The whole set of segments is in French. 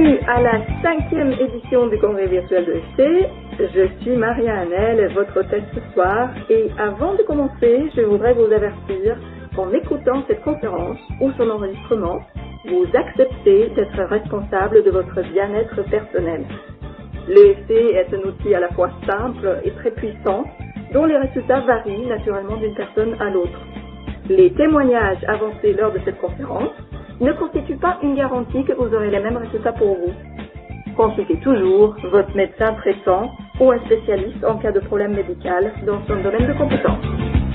Bienvenue à la 5e édition du congrès virtuel de FT. Je suis Maria Hanel, votre hôtesse ce soir. Et avant de commencer, je voudrais vous avertir qu'en écoutant cette conférence ou son enregistrement, vous acceptez d'être responsable de votre bien-être personnel. L'EFT est un outil à la fois simple et très puissant, dont les résultats varient naturellement d'une personne à l'autre. Les témoignages avancés lors de cette conférence ne constituent pas une garantie que vous aurez les mêmes résultats pour vous. Consultez toujours votre médecin traitant ou un spécialiste en cas de problème médical dans son domaine de compétence.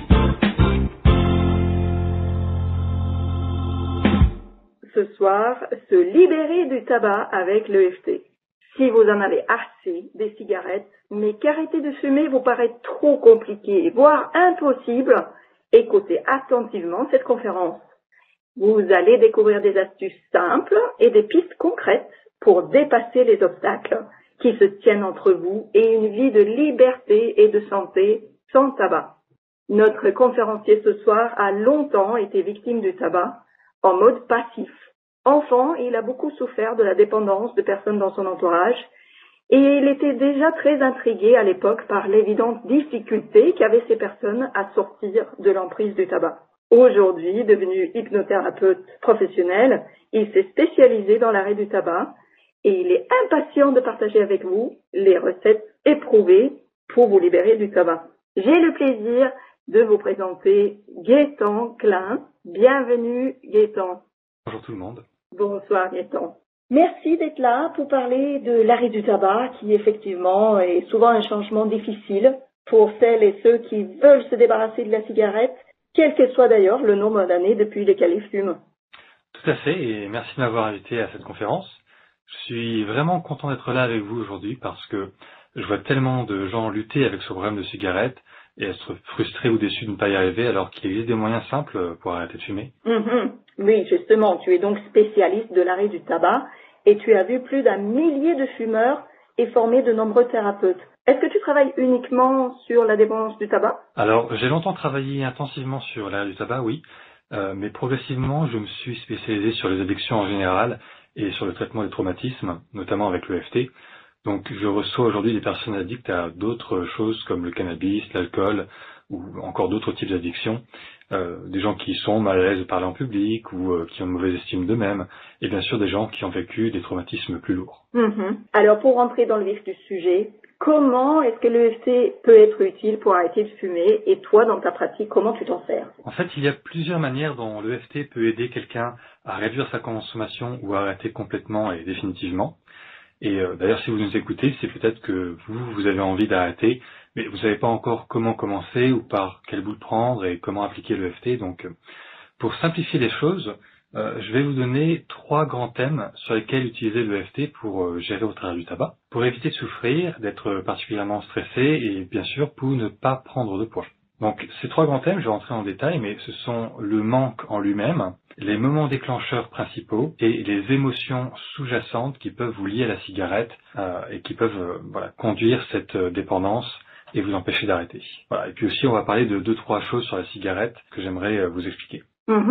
Ce soir, se libérer du tabac avec l'EFT. Si vous en avez assez des cigarettes, mais qu'arrêter de fumer vous paraît trop compliqué, voire impossible, écoutez attentivement cette conférence. Vous allez découvrir des astuces simples et des pistes concrètes pour dépasser les obstacles qui se tiennent entre vous et une vie de liberté et de santé sans tabac. Notre conférencier ce soir a longtemps été victime du tabac en mode passif. Enfant, il a beaucoup souffert de la dépendance de personnes dans son entourage et il était déjà très intrigué à l'époque par l'évidente difficulté qu'avaient ces personnes à sortir de l'emprise du tabac. Aujourd'hui, devenu hypnothérapeute professionnel, il s'est spécialisé dans l'arrêt du tabac et il est impatient de partager avec vous les recettes éprouvées pour vous libérer du tabac. J'ai le plaisir de vous présenter Gaëtan Klein. Bienvenue Gaëtan. Bonjour tout le monde. Bonsoir Gaëtan. Merci d'être là pour parler de l'arrêt du tabac qui effectivement est souvent un changement difficile pour celles et ceux qui veulent se débarrasser de la cigarette, quel que soit d'ailleurs le nombre d'années depuis lesquelles ils fument. Tout à fait, et merci de m'avoir invité à cette conférence. Je suis vraiment content d'être là avec vous aujourd'hui parce que je vois tellement de gens lutter avec ce problème de cigarette et être frustrés ou déçus de ne pas y arriver alors qu'il existe des moyens simples pour arrêter de fumer. Oui, justement, tu es donc spécialiste de l'arrêt du tabac et tu as vu plus d'1 millier de fumeurs et formé de nombreux thérapeutes. Est-ce que tu travailles uniquement sur la dépendance du tabac? Alors, j'ai longtemps travaillé intensivement sur l'arrêt du tabac, oui, mais progressivement, je me suis spécialisé sur les addictions en général et sur le traitement des traumatismes, notamment avec l'EFT. Donc, je reçois aujourd'hui des personnes addictes à d'autres choses comme le cannabis, l'alcool ou encore d'autres types d'addictions. Des gens qui sont mal à l'aise de parler en public ou qui ont une mauvaise estime d'eux-mêmes et bien sûr des gens qui ont vécu des traumatismes plus lourds. Alors, pour rentrer dans le vif du sujet, comment est-ce que l'EFT peut être utile pour arrêter de fumer et toi, dans ta pratique, comment tu t'en sers? En fait, il y a plusieurs manières dont l'EFT peut aider quelqu'un à réduire sa consommation ou à arrêter complètement et définitivement. Et d'ailleurs, si vous nous écoutez, c'est peut-être que vous avez envie d'arrêter, mais vous ne savez pas encore comment commencer ou par quel bout prendre et comment appliquer l'EFT. Donc, pour simplifier les choses, je vais vous donner 3 grands thèmes sur lesquels utiliser l'EFT pour gérer votre arrêt du tabac, pour éviter de souffrir, d'être particulièrement stressé et bien sûr pour ne pas prendre de poids. Donc ces 3 grands thèmes, je vais rentrer en détail, mais ce sont le manque en lui-même, les moments déclencheurs principaux et les émotions sous-jacentes qui peuvent vous lier à la cigarette et qui peuvent conduire cette dépendance et vous empêcher d'arrêter. Voilà. Et puis aussi, on va parler de 2-3 choses sur la cigarette que j'aimerais vous expliquer.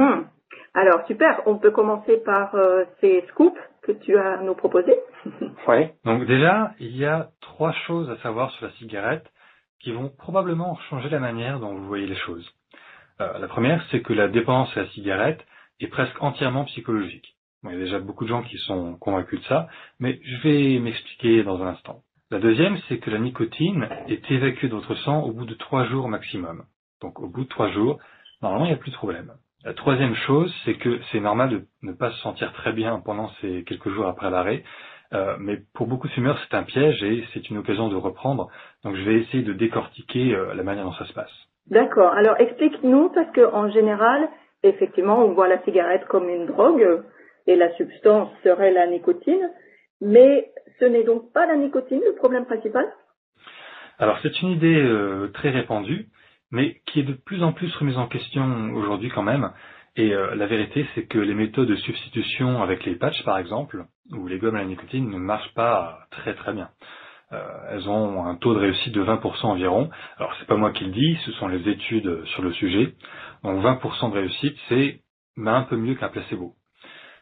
Alors super, on peut commencer par ces scoops que tu as à nous proposé. Oui. Donc déjà, il y a 3 choses à savoir sur la cigarette qui vont probablement changer la manière dont vous voyez les choses. La première, c'est que la dépendance à la cigarette est presque entièrement psychologique. Bon, il y a déjà beaucoup de gens qui sont convaincus de ça, mais je vais m'expliquer dans un instant. La deuxième, c'est que la nicotine est évacuée de votre sang au bout de 3 jours maximum. Donc au bout de 3 jours, normalement, il n'y a plus de problème. La troisième chose, c'est que c'est normal de ne pas se sentir très bien pendant ces quelques jours après l'arrêt, mais pour beaucoup de fumeurs, c'est un piège et c'est une occasion de reprendre. Donc je vais essayer de décortiquer la manière dont ça se passe. D'accord. Alors explique-nous, parce qu'en général, effectivement, on voit la cigarette comme une drogue et la substance serait la nicotine, mais ce n'est donc pas la nicotine le problème principal? Alors c'est une idée très répandue, mais qui est de plus en plus remise en question aujourd'hui quand même. Et la vérité, c'est que les méthodes de substitution avec les patchs, par exemple, ou les gommes à la nicotine, ne marchent pas très très bien. Elles ont un taux de réussite de 20% environ. Alors c'est pas moi qui le dis, ce sont les études sur le sujet. Donc 20% de réussite, c'est un peu mieux qu'un placebo.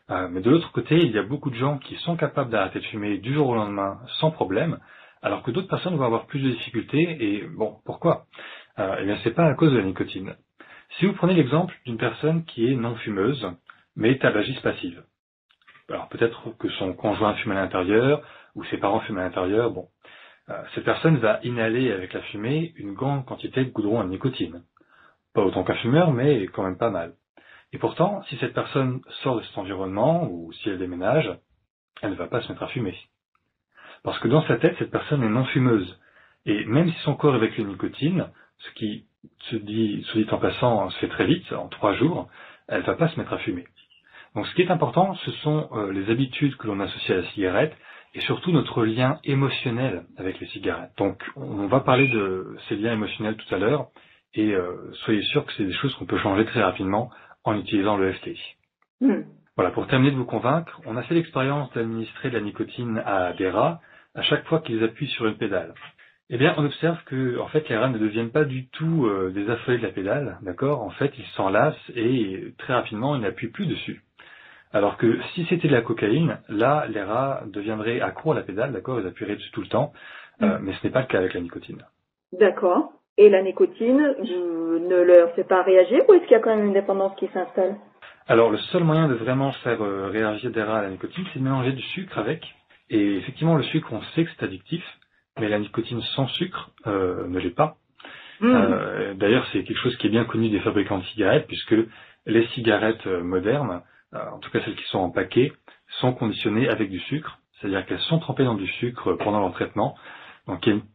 Mais de l'autre côté, il y a beaucoup de gens qui sont capables d'arrêter de fumer du jour au lendemain sans problème, alors que d'autres personnes vont avoir plus de difficultés. Et bon, pourquoi? Eh bien, c'est pas à cause de la nicotine. Si vous prenez l'exemple d'une personne qui est non fumeuse, mais tabagiste passive. Alors peut-être que son conjoint fume à l'intérieur, ou ses parents fument à l'intérieur, bon. Cette personne va inhaler avec la fumée une grande quantité de goudron à nicotine. Pas autant qu'un fumeur, mais quand même pas mal. Et pourtant, si cette personne sort de cet environnement, ou si elle déménage, elle ne va pas se mettre à fumer. Parce que dans sa tête, cette personne est non fumeuse. Et même si son corps évacue la nicotine, ce qui se dit en passant se fait très vite, en 3 jours, elle ne va pas se mettre à fumer. Donc ce qui est important, ce sont les habitudes que l'on associe à la cigarette, et surtout notre lien émotionnel avec les cigarettes. Donc on va parler de ces liens émotionnels tout à l'heure, et soyez sûr que c'est des choses qu'on peut changer très rapidement en utilisant l'EFT. Voilà, pour terminer de vous convaincre, on a fait l'expérience d'administrer de la nicotine à des rats à chaque fois qu'ils appuient sur une pédale. Eh bien, on observe que, en fait, les rats ne deviennent pas du tout des affolés de la pédale, d'accord? En fait, ils s'en lassent et très rapidement, ils n'appuient plus dessus. Alors que si c'était de la cocaïne, là, les rats deviendraient accros à la pédale, d'accord? Ils appuieraient dessus tout le temps, mais ce n'est pas le cas avec la nicotine. D'accord. Et la nicotine ne leur fait pas réagir ou est-ce qu'il y a quand même une dépendance qui s'installe? Alors, le seul moyen de vraiment faire réagir des rats à la nicotine, c'est de mélanger du sucre avec. Et effectivement, le sucre, on sait que c'est addictif, mais la nicotine sans sucre ne l'est pas. D'ailleurs, c'est quelque chose qui est bien connu des fabricants de cigarettes, puisque les cigarettes modernes, en tout cas celles qui sont en paquet, sont conditionnées avec du sucre, c'est-à-dire qu'elles sont trempées dans du sucre pendant leur traitement. Donc il y a une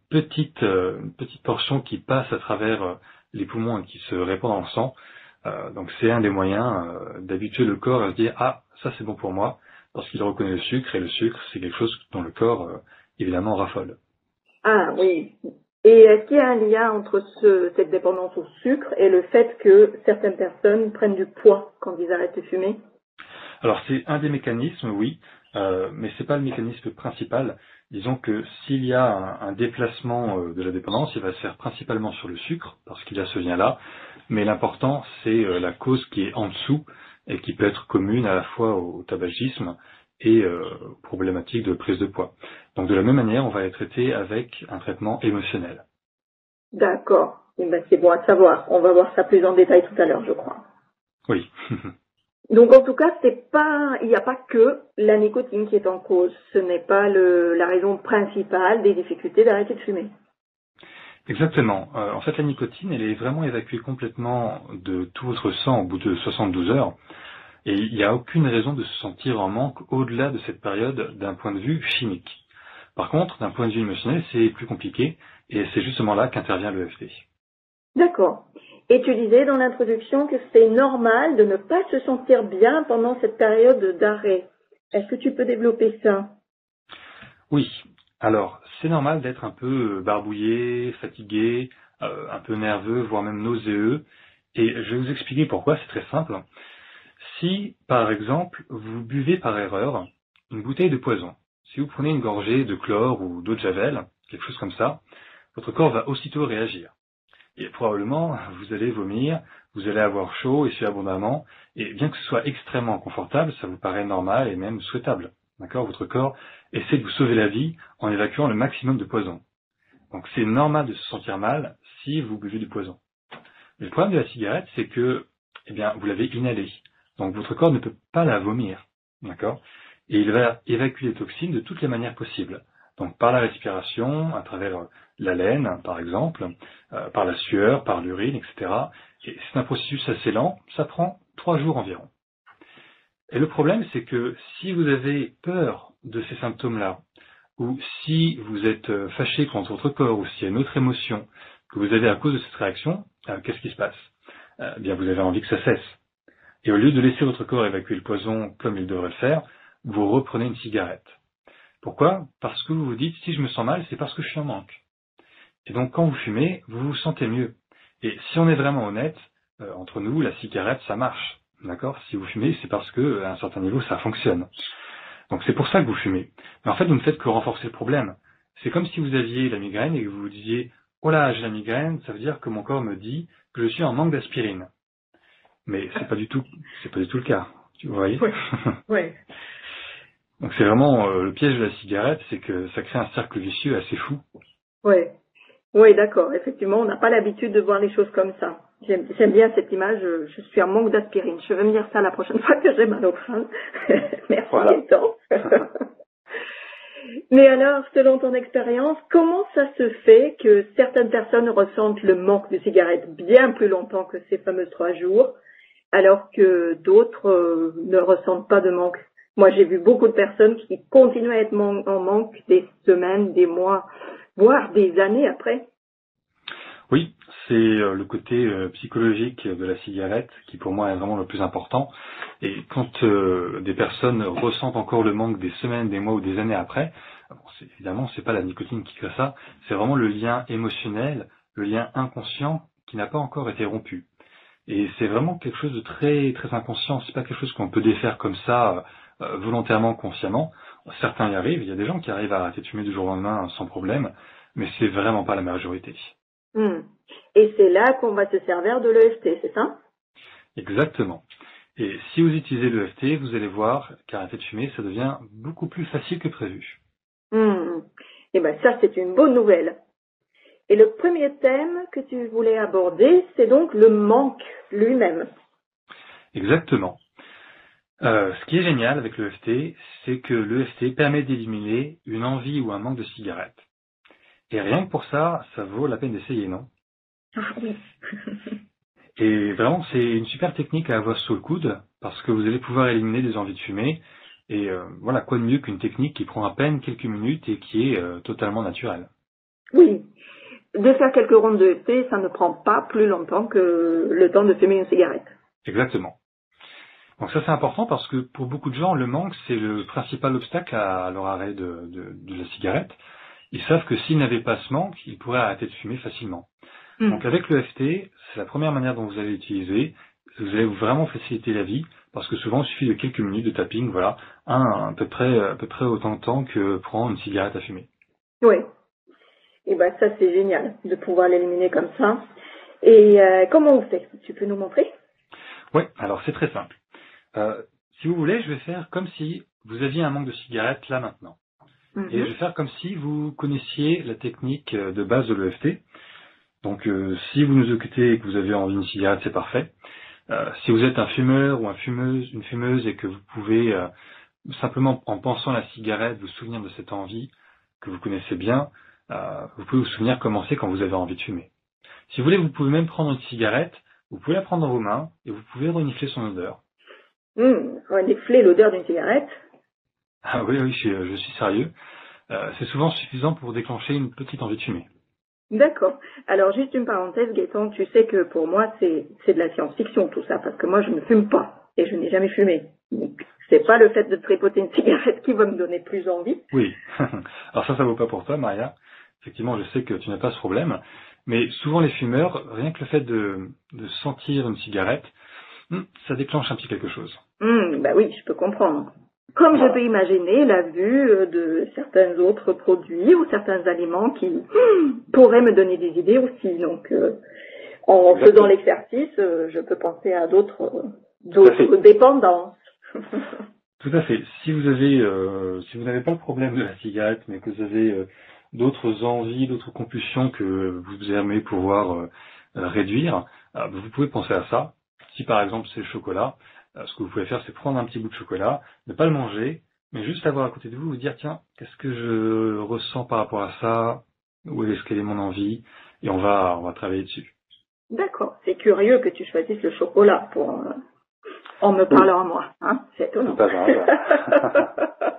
petite portion qui passe à travers les poumons et qui se répand dans le sang. Donc c'est un des moyens d'habituer le corps à se dire « Ah, ça c'est bon pour moi », parce qu'il reconnaît le sucre, et le sucre c'est quelque chose dont le corps évidemment raffole. Ah oui. Et est-ce qu'il y a un lien entre cette dépendance au sucre et le fait que certaines personnes prennent du poids quand ils arrêtent de fumer? Alors c'est un des mécanismes, oui, mais c'est pas le mécanisme principal. Disons que s'il y a un déplacement de la dépendance, il va se faire principalement sur le sucre, parce qu'il y a ce lien-là, mais l'important c'est la cause qui est en dessous et qui peut être commune à la fois au tabagisme et problématique de prise de poids. Donc de la même manière, on va les traiter avec un traitement émotionnel. D'accord. Eh ben, c'est bon à savoir. On va voir ça plus en détail tout à l'heure, je crois. Oui. Donc en tout cas, il n'y a pas que la nicotine qui est en cause. Ce n'est pas la raison principale des difficultés d'arrêter de fumer. Exactement. En fait, la nicotine, elle est vraiment évacuée complètement de tout votre sang au bout de 72 heures. Et il n'y a aucune raison de se sentir en manque au-delà de cette période d'un point de vue chimique. Par contre, d'un point de vue émotionnel, c'est plus compliqué, et c'est justement là qu'intervient l'EFT. D'accord. Et tu disais dans l'introduction que c'est normal de ne pas se sentir bien pendant cette période d'arrêt. Est-ce que tu peux développer ça? Oui. Alors, c'est normal d'être un peu barbouillé, fatigué, un peu nerveux, voire même nauséeux. Et je vais vous expliquer pourquoi, c'est très simple. Si, par exemple, vous buvez par erreur une bouteille de poison, si vous prenez une gorgée de chlore ou d'eau de javel, quelque chose comme ça, votre corps va aussitôt réagir. Et probablement, vous allez vomir, vous allez avoir chaud et suer abondamment, et bien que ce soit extrêmement confortable, ça vous paraît normal et même souhaitable. D'accord? Votre corps essaie de vous sauver la vie en évacuant le maximum de poison. Donc c'est normal de se sentir mal si vous buvez du poison. Mais le problème de la cigarette, c'est que, eh bien, vous l'avez inhalée. Donc votre corps ne peut pas la vomir. D'accord? Et il va évacuer les toxines de toutes les manières possibles. Donc par la respiration, à travers l'haleine, par exemple, par la sueur, par l'urine, etc. Et c'est un processus assez lent, ça prend 3 jours environ. Et le problème, c'est que si vous avez peur de ces symptômes-là, ou si vous êtes fâché contre votre corps, ou s'il y a une autre émotion que vous avez à cause de cette réaction, qu'est-ce qui se passe? Eh bien, vous avez envie que ça cesse. Et au lieu de laisser votre corps évacuer le poison comme il devrait le faire, vous reprenez une cigarette. Pourquoi? Parce que vous vous dites, si je me sens mal, c'est parce que je suis en manque. Et donc, quand vous fumez, vous vous sentez mieux. Et si on est vraiment honnête, entre nous, la cigarette, ça marche. D'accord? Si vous fumez, c'est parce que, à un certain niveau, ça fonctionne. Donc, c'est pour ça que vous fumez. Mais en fait, vous ne faites que renforcer le problème. C'est comme si vous aviez la migraine et que vous vous disiez, oh là, j'ai la migraine, ça veut dire que mon corps me dit que je suis en manque d'aspirine. Mais c'est pas du tout le cas. Vous voyez? Oui. Oui. Donc c'est vraiment le piège de la cigarette, c'est que ça crée un cercle vicieux assez fou. Oui. Oui, d'accord. Effectivement, on n'a pas l'habitude de voir les choses comme ça. J'aime bien cette image. Je suis en manque d'aspirine. Je vais me dire ça la prochaine fois que j'ai mal au crâne. Merci, Voilà. Gaëtan. Mais alors, selon ton expérience, comment ça se fait que certaines personnes ressentent le manque de cigarettes bien plus longtemps que ces fameux 3 jours, alors que d'autres ne ressentent pas de manque? Moi, j'ai vu beaucoup de personnes qui continuent à être en manque des semaines, des mois, voire des années après. Oui, c'est le côté psychologique de la cigarette qui pour moi est vraiment le plus important. Et quand des personnes ressentent encore le manque des semaines, des mois ou des années après, bon, évidemment, c'est pas la nicotine qui crée ça, c'est vraiment le lien émotionnel, le lien inconscient qui n'a pas encore été rompu. Et c'est vraiment quelque chose de très très inconscient. C'est pas quelque chose qu'on peut défaire comme ça volontairement, consciemment. Certains y arrivent. Il y a des gens qui arrivent à arrêter de fumer du jour au lendemain sans problème, mais c'est vraiment pas la majorité. Et c'est là qu'on va se servir de l'EFT, c'est ça? Exactement. Et si vous utilisez l'EFT, vous allez voir qu'arrêter de fumer, ça devient beaucoup plus facile que prévu. Et ben ça, c'est une bonne nouvelle. Et le premier thème que tu voulais aborder, c'est donc le manque lui-même. Exactement. Ce qui est génial avec l'EFT, c'est que l'EFT permet d'éliminer une envie ou un manque de cigarette. Et rien que pour ça, ça vaut la peine d'essayer, non? Ah oui. Et vraiment, c'est une super technique à avoir sous le coude, parce que vous allez pouvoir éliminer des envies de fumer. Et voilà, quoi de mieux qu'une technique qui prend à peine quelques minutes et qui est totalement naturelle. Oui. De faire quelques rondes de EFT, ça ne prend pas plus longtemps que le temps de fumer une cigarette. Exactement. Donc ça c'est important parce que pour beaucoup de gens, le manque c'est le principal obstacle à leur arrêt de la cigarette. Ils savent que s'ils n'avaient pas ce manque, ils pourraient arrêter de fumer facilement. Donc avec l'EFT, c'est la première manière dont vous allez l'utiliser. Vous allez vraiment faciliter la vie parce que souvent il suffit de quelques minutes de tapping, voilà, à peu près autant de temps que prend une cigarette à fumer. Oui. Et ben ça c'est génial de pouvoir l'éliminer comme ça. Et comment on fait? Tu peux nous montrer? Oui, alors c'est très simple. Si vous voulez, je vais faire comme si vous aviez un manque de cigarette là maintenant. Et je vais faire comme si vous connaissiez la technique de base de l'EFT. Donc si vous nous écoutez et que vous avez envie d'une cigarette, c'est parfait. Si vous êtes un fumeur ou une fumeuse et que vous pouvez simplement en pensant à la cigarette vous souvenir de cette envie que vous connaissez bien, vous pouvez vous souvenir comment c'est quand vous avez envie de fumer. Si vous voulez, vous pouvez même prendre une cigarette, vous pouvez la prendre dans vos mains et vous pouvez renifler son odeur. Renifler l'odeur d'une cigarette? Ah oui, je suis sérieux. C'est souvent suffisant pour déclencher une petite envie de fumer. D'accord. Alors juste une parenthèse, Gaëtan, tu sais que pour moi c'est de la science-fiction tout ça, parce que moi je ne fume pas et je n'ai jamais fumé. Donc c'est pas le fait de tripoter une cigarette qui va me donner plus envie. Oui. Alors ça vaut pas pour toi, Maria. Effectivement, je sais que tu n'as pas ce problème, mais souvent les fumeurs, rien que le fait de sentir une cigarette, ça déclenche un petit quelque chose. Bah oui, je peux comprendre. Comme je peux imaginer la vue de certains autres produits ou certains aliments qui pourraient me donner des idées aussi. Donc, en faisant l'exercice, je peux penser à d'autres dépendances. Tout à fait. Si vous n'avez pas le problème de la cigarette, mais que vous avez d'autres envies, d'autres compulsions que vous aimez pouvoir réduire, vous pouvez penser à ça. Si par exemple c'est le chocolat, ce que vous pouvez faire, c'est prendre un petit bout de chocolat, ne pas le manger, mais juste l'avoir à côté de vous, vous dire tiens, qu'est-ce que je ressens par rapport à ça, où est-ce qu'elle est mon envie, et on va travailler dessus. D'accord, c'est curieux que tu choisisses le chocolat pour en me parlant à moi, hein, c'est étonnant. C'est pas grave.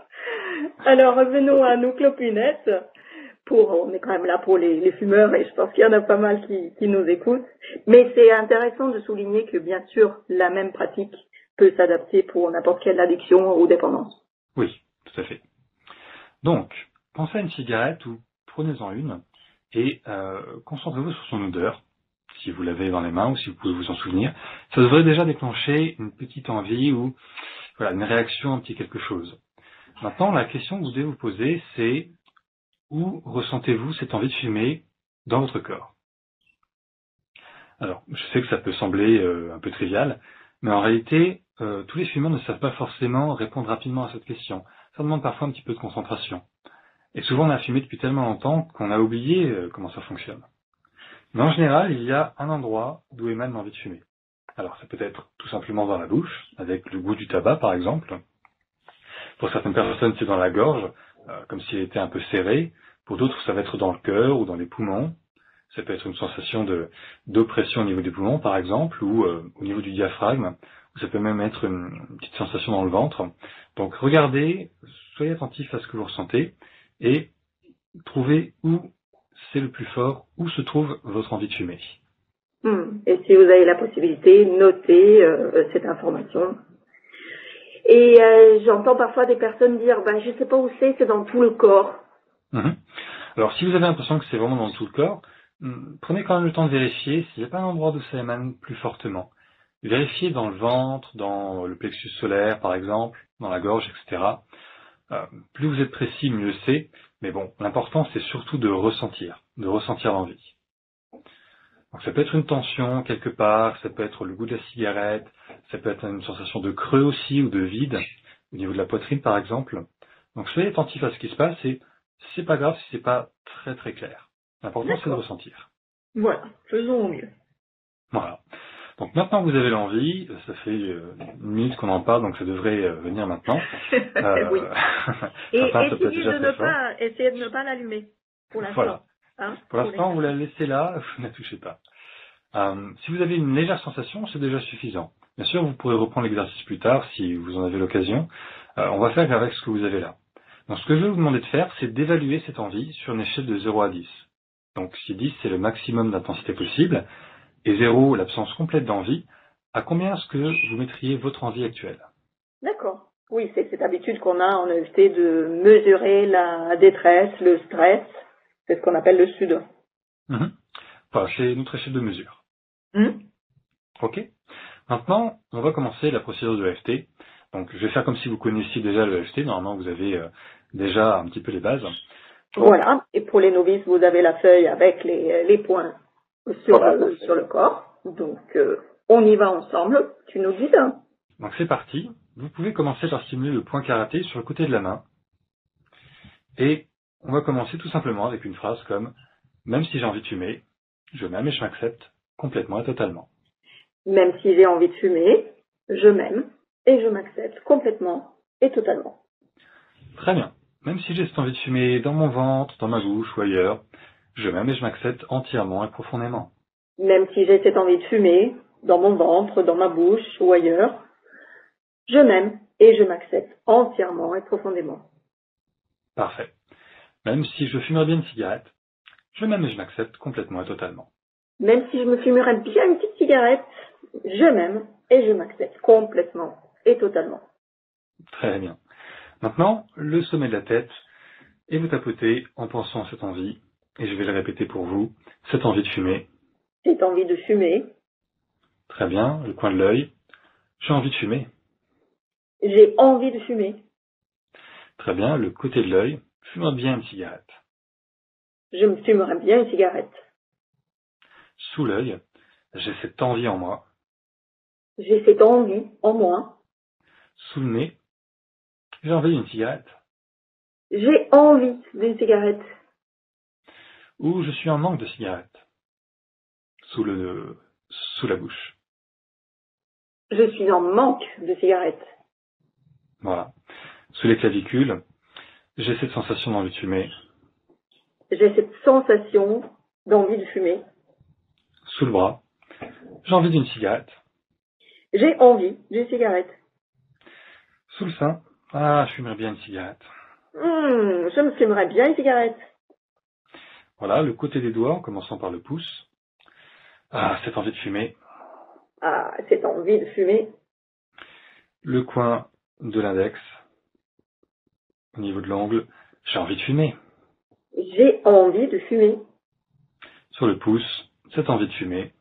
Alors revenons à nos clopinettes. On est quand même là pour les fumeurs et je pense qu'il y en a pas mal qui nous écoutent. Mais c'est intéressant de souligner que bien sûr la même pratique peut s'adapter pour n'importe quelle addiction ou dépendance. Oui, tout à fait. Donc, pensez à une cigarette ou prenez-en une et concentrez-vous sur son odeur, si vous l'avez dans les mains ou si vous pouvez vous en souvenir. Ça devrait déjà déclencher une petite envie ou voilà, une réaction, un petit quelque chose. Maintenant, la question que vous devez vous poser, c'est où ressentez-vous cette envie de fumer dans votre corps? Alors, je sais que ça peut sembler un peu trivial, mais en réalité, tous les fumeurs ne savent pas forcément répondre rapidement à cette question. Ça demande parfois un petit peu de concentration. Et souvent on a fumé depuis tellement longtemps qu'on a oublié comment ça fonctionne. Mais en général, il y a un endroit d'où émane l'envie de fumer. Alors ça peut être tout simplement dans la bouche, avec le goût du tabac par exemple. Pour certaines personnes, c'est dans la gorge, comme s'il était un peu serré. Pour d'autres, ça va être dans le cœur ou dans les poumons. Ça peut être une sensation d'oppression au niveau des poumons, par exemple, ou au niveau du diaphragme. Ou ça peut même être une petite sensation dans le ventre. Donc regardez, soyez attentifs à ce que vous ressentez et trouvez où c'est le plus fort, où se trouve votre envie de fumer. Et si vous avez la possibilité, notez cette information. Et j'entends parfois des personnes dire, je sais pas où c'est dans tout le corps. Alors si vous avez l'impression que c'est vraiment dans tout le corps, prenez quand même le temps de vérifier s'il n'y a pas un endroit d'où ça émane plus fortement. Vérifiez dans le ventre, dans le plexus solaire par exemple, dans la gorge, etc. Plus vous êtes précis, mieux c'est. Mais bon, l'important c'est surtout de ressentir l'envie. Donc ça peut être une tension quelque part, ça peut être le goût de la cigarette, ça peut être une sensation de creux aussi ou de vide, au niveau de la poitrine par exemple. Donc soyez attentifs à ce qui se passe et c'est pas grave si c'est pas très très clair. L'important c'est de ressentir. Voilà, faisons au mieux. Voilà. Donc maintenant que vous avez l'envie, ça fait une minute qu'on en parle, donc ça devrait venir maintenant. Oui. Et essayez de ne pas l'allumer pour l'instant. Voilà. Pour l'instant, vous la laissez là, vous ne la touchez pas. Si vous avez une légère sensation, c'est déjà suffisant. Bien sûr, vous pourrez reprendre l'exercice plus tard si vous en avez l'occasion. On va faire avec ce que vous avez là. Donc ce que je vais vous demander de faire, c'est d'évaluer cette envie sur une échelle de 0 à 10. Donc si 10 c'est le maximum d'intensité possible, et 0 l'absence complète d'envie, à combien est-ce que vous mettriez votre envie actuelle? D'accord. Oui, c'est cette habitude qu'on a en EFT de mesurer la détresse, le stress. C'est ce qu'on appelle le SUD. Enfin, c'est notre échelle de mesure. Ok. Maintenant, on va commencer la procédure de l'EFT. Donc, je vais faire comme si vous connaissiez déjà le EFT. Normalement, vous avez déjà un petit peu les bases. Voilà. Et pour les novices, vous avez la feuille avec les points sur le corps. Donc, on y va ensemble. Tu nous dis ça. Donc, c'est parti. Vous pouvez commencer par stimuler le point karaté sur le côté de la main. Et on va commencer tout simplement avec une phrase comme « Même si j'ai envie de fumer, je m'aime et je m'accepte complètement et totalement. » Même si j'ai envie de fumer, je m'aime et je m'accepte complètement et totalement. Très bien. Même si j'ai cette envie de fumer dans mon ventre, dans ma bouche ou ailleurs, je m'aime et je m'accepte entièrement et profondément. Même si j'ai cette envie de fumer dans mon ventre, dans ma bouche ou ailleurs, je m'aime et je m'accepte entièrement et profondément. Parfait. Même si je fumerais bien une cigarette, je m'aime et je m'accepte complètement et totalement. Même si je me fumerais bien une petite cigarette, je m'aime et je m'accepte complètement et totalement. Très bien. Maintenant, le sommet de la tête, et vous tapotez en pensant à cette envie, et je vais le répéter pour vous, cette envie de fumer. Cette envie de fumer. Très bien, le coin de l'œil, j'ai envie de fumer. J'ai envie de fumer. Très bien, le côté de l'œil, fumerais bien une cigarette. Je me fumerais bien une cigarette. Sous l'œil, j'ai cette envie en moi. J'ai cette envie en moi. Sous le nez, j'ai envie d'une cigarette. J'ai envie d'une cigarette. Ou je suis en manque de cigarette. Sous la bouche. Je suis en manque de cigarette. Voilà. Sous les clavicules, j'ai cette sensation d'envie de fumer. J'ai cette sensation d'envie de fumer. Sous le bras, j'ai envie d'une cigarette. J'ai envie d'une cigarette. Sous le sein, je fumerais bien une cigarette. Je me fumerais bien une cigarette. Voilà, le côté des doigts, en commençant par le pouce. Cette envie de fumer. Cette envie de fumer. Le coin de l'index, au niveau de l'ongle, j'ai envie de fumer. J'ai envie de fumer. Sur le pouce, cette envie de fumer.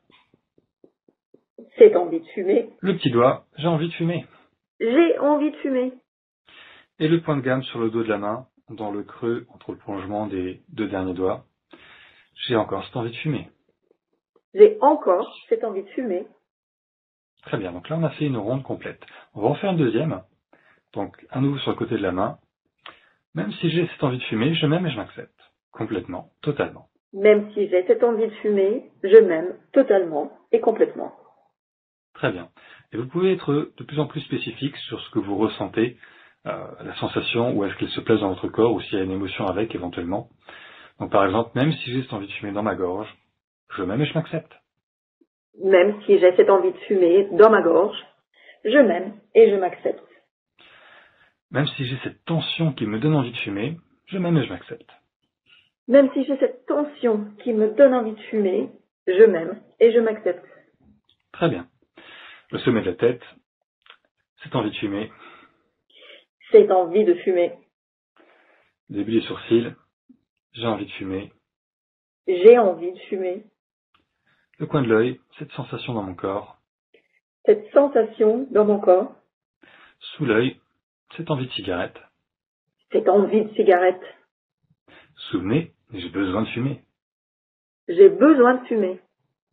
Cette envie de fumer. Le petit doigt, j'ai envie de fumer. J'ai envie de fumer. Et le point de gamme sur le dos de la main, dans le creux entre le prolongement des 2 derniers doigts, j'ai encore cette envie de fumer. J'ai encore cette envie de fumer. Très bien, donc là on a fait une ronde complète. On va en faire une deuxième. Donc à nouveau sur le côté de la main. Même si j'ai cette envie de fumer, je m'aime et je m'accepte. Complètement, totalement. Même si j'ai cette envie de fumer, je m'aime totalement et complètement. Très bien. Et vous pouvez être de plus en plus spécifique sur ce que vous ressentez, la sensation, où est-ce qu'elle se place dans votre corps, ou s'il y a une émotion avec éventuellement. Donc par exemple, même si j'ai cette envie de fumer dans ma gorge, je m'aime et je m'accepte. Même si j'ai cette envie de fumer dans ma gorge, je m'aime et je m'accepte. Même si j'ai cette tension qui me donne envie de fumer, je m'aime et je m'accepte. Même si j'ai cette tension qui me donne envie de fumer, je m'aime et je m'accepte. Très bien. Le sommet de la tête, cette envie de fumer. Cette envie de fumer. Début des sourcils, j'ai envie de fumer. J'ai envie de fumer. Le coin de l'œil, cette sensation dans mon corps. Cette sensation dans mon corps. Sous l'œil, cette envie de cigarette. Cette envie de cigarette. Sous le nez, j'ai besoin de fumer. J'ai besoin de fumer.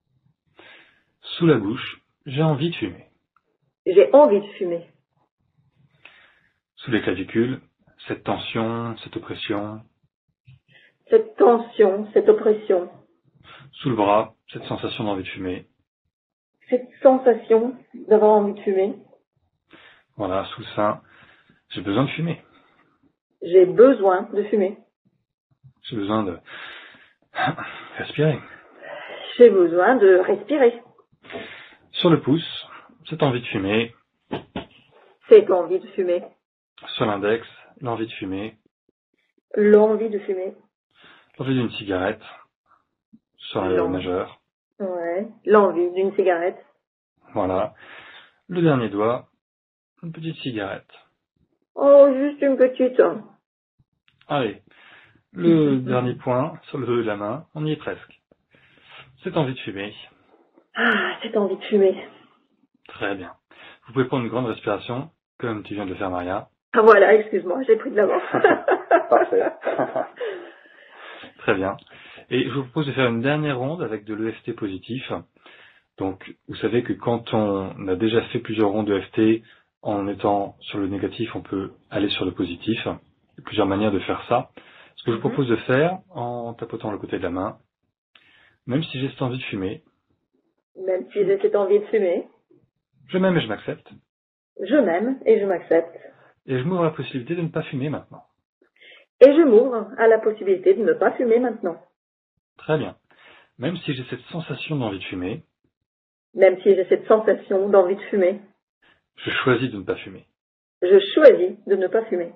Sous la bouche, j'ai envie de fumer. J'ai envie de fumer. Sous les clavicules, cette tension, cette oppression. Cette tension, cette oppression. Sous le bras, cette sensation d'envie de fumer. Cette sensation d'avoir envie de fumer. Voilà, sous le sein, j'ai besoin de fumer. J'ai besoin de fumer. J'ai besoin de respirer. J'ai besoin de respirer. Sur le pouce, cette envie de fumer. Cette envie de fumer. Sur l'index, l'envie de fumer. L'envie de fumer. L'envie d'une cigarette. Sur le majeur. Ouais. L'envie d'une cigarette. Voilà. Le dernier doigt, une petite cigarette. Oh, juste une petite. Allez. Le dernier point, sur le dos de la main, on y est presque. Cette envie de fumer. Ah, cette envie de fumer. Très bien. Vous pouvez prendre une grande respiration, comme tu viens de le faire, Maria. Ah voilà, excuse-moi, j'ai pris de l'avance. Parfait. Très bien. Et je vous propose de faire une dernière ronde avec de l'EFT positif. Donc, vous savez que quand on a déjà fait plusieurs rondes d'EFT, en étant sur le négatif, on peut aller sur le positif. Il y a plusieurs manières de faire ça. Ce que je vous propose de faire, en tapotant le côté de la main, même si j'ai cette envie de fumer, Même si j'ai cette envie de fumer, je m'aime et je m'accepte. je m'aime et je m'accepte. Et je m'ouvre la possibilité de ne pas fumer maintenant. Et je m'ouvre à la possibilité de ne pas fumer maintenant. Très bien. Même si j'ai cette sensation d'envie de fumer, Même si j'ai cette sensation d'envie de fumer, je choisis de ne pas fumer. je choisis de ne pas fumer.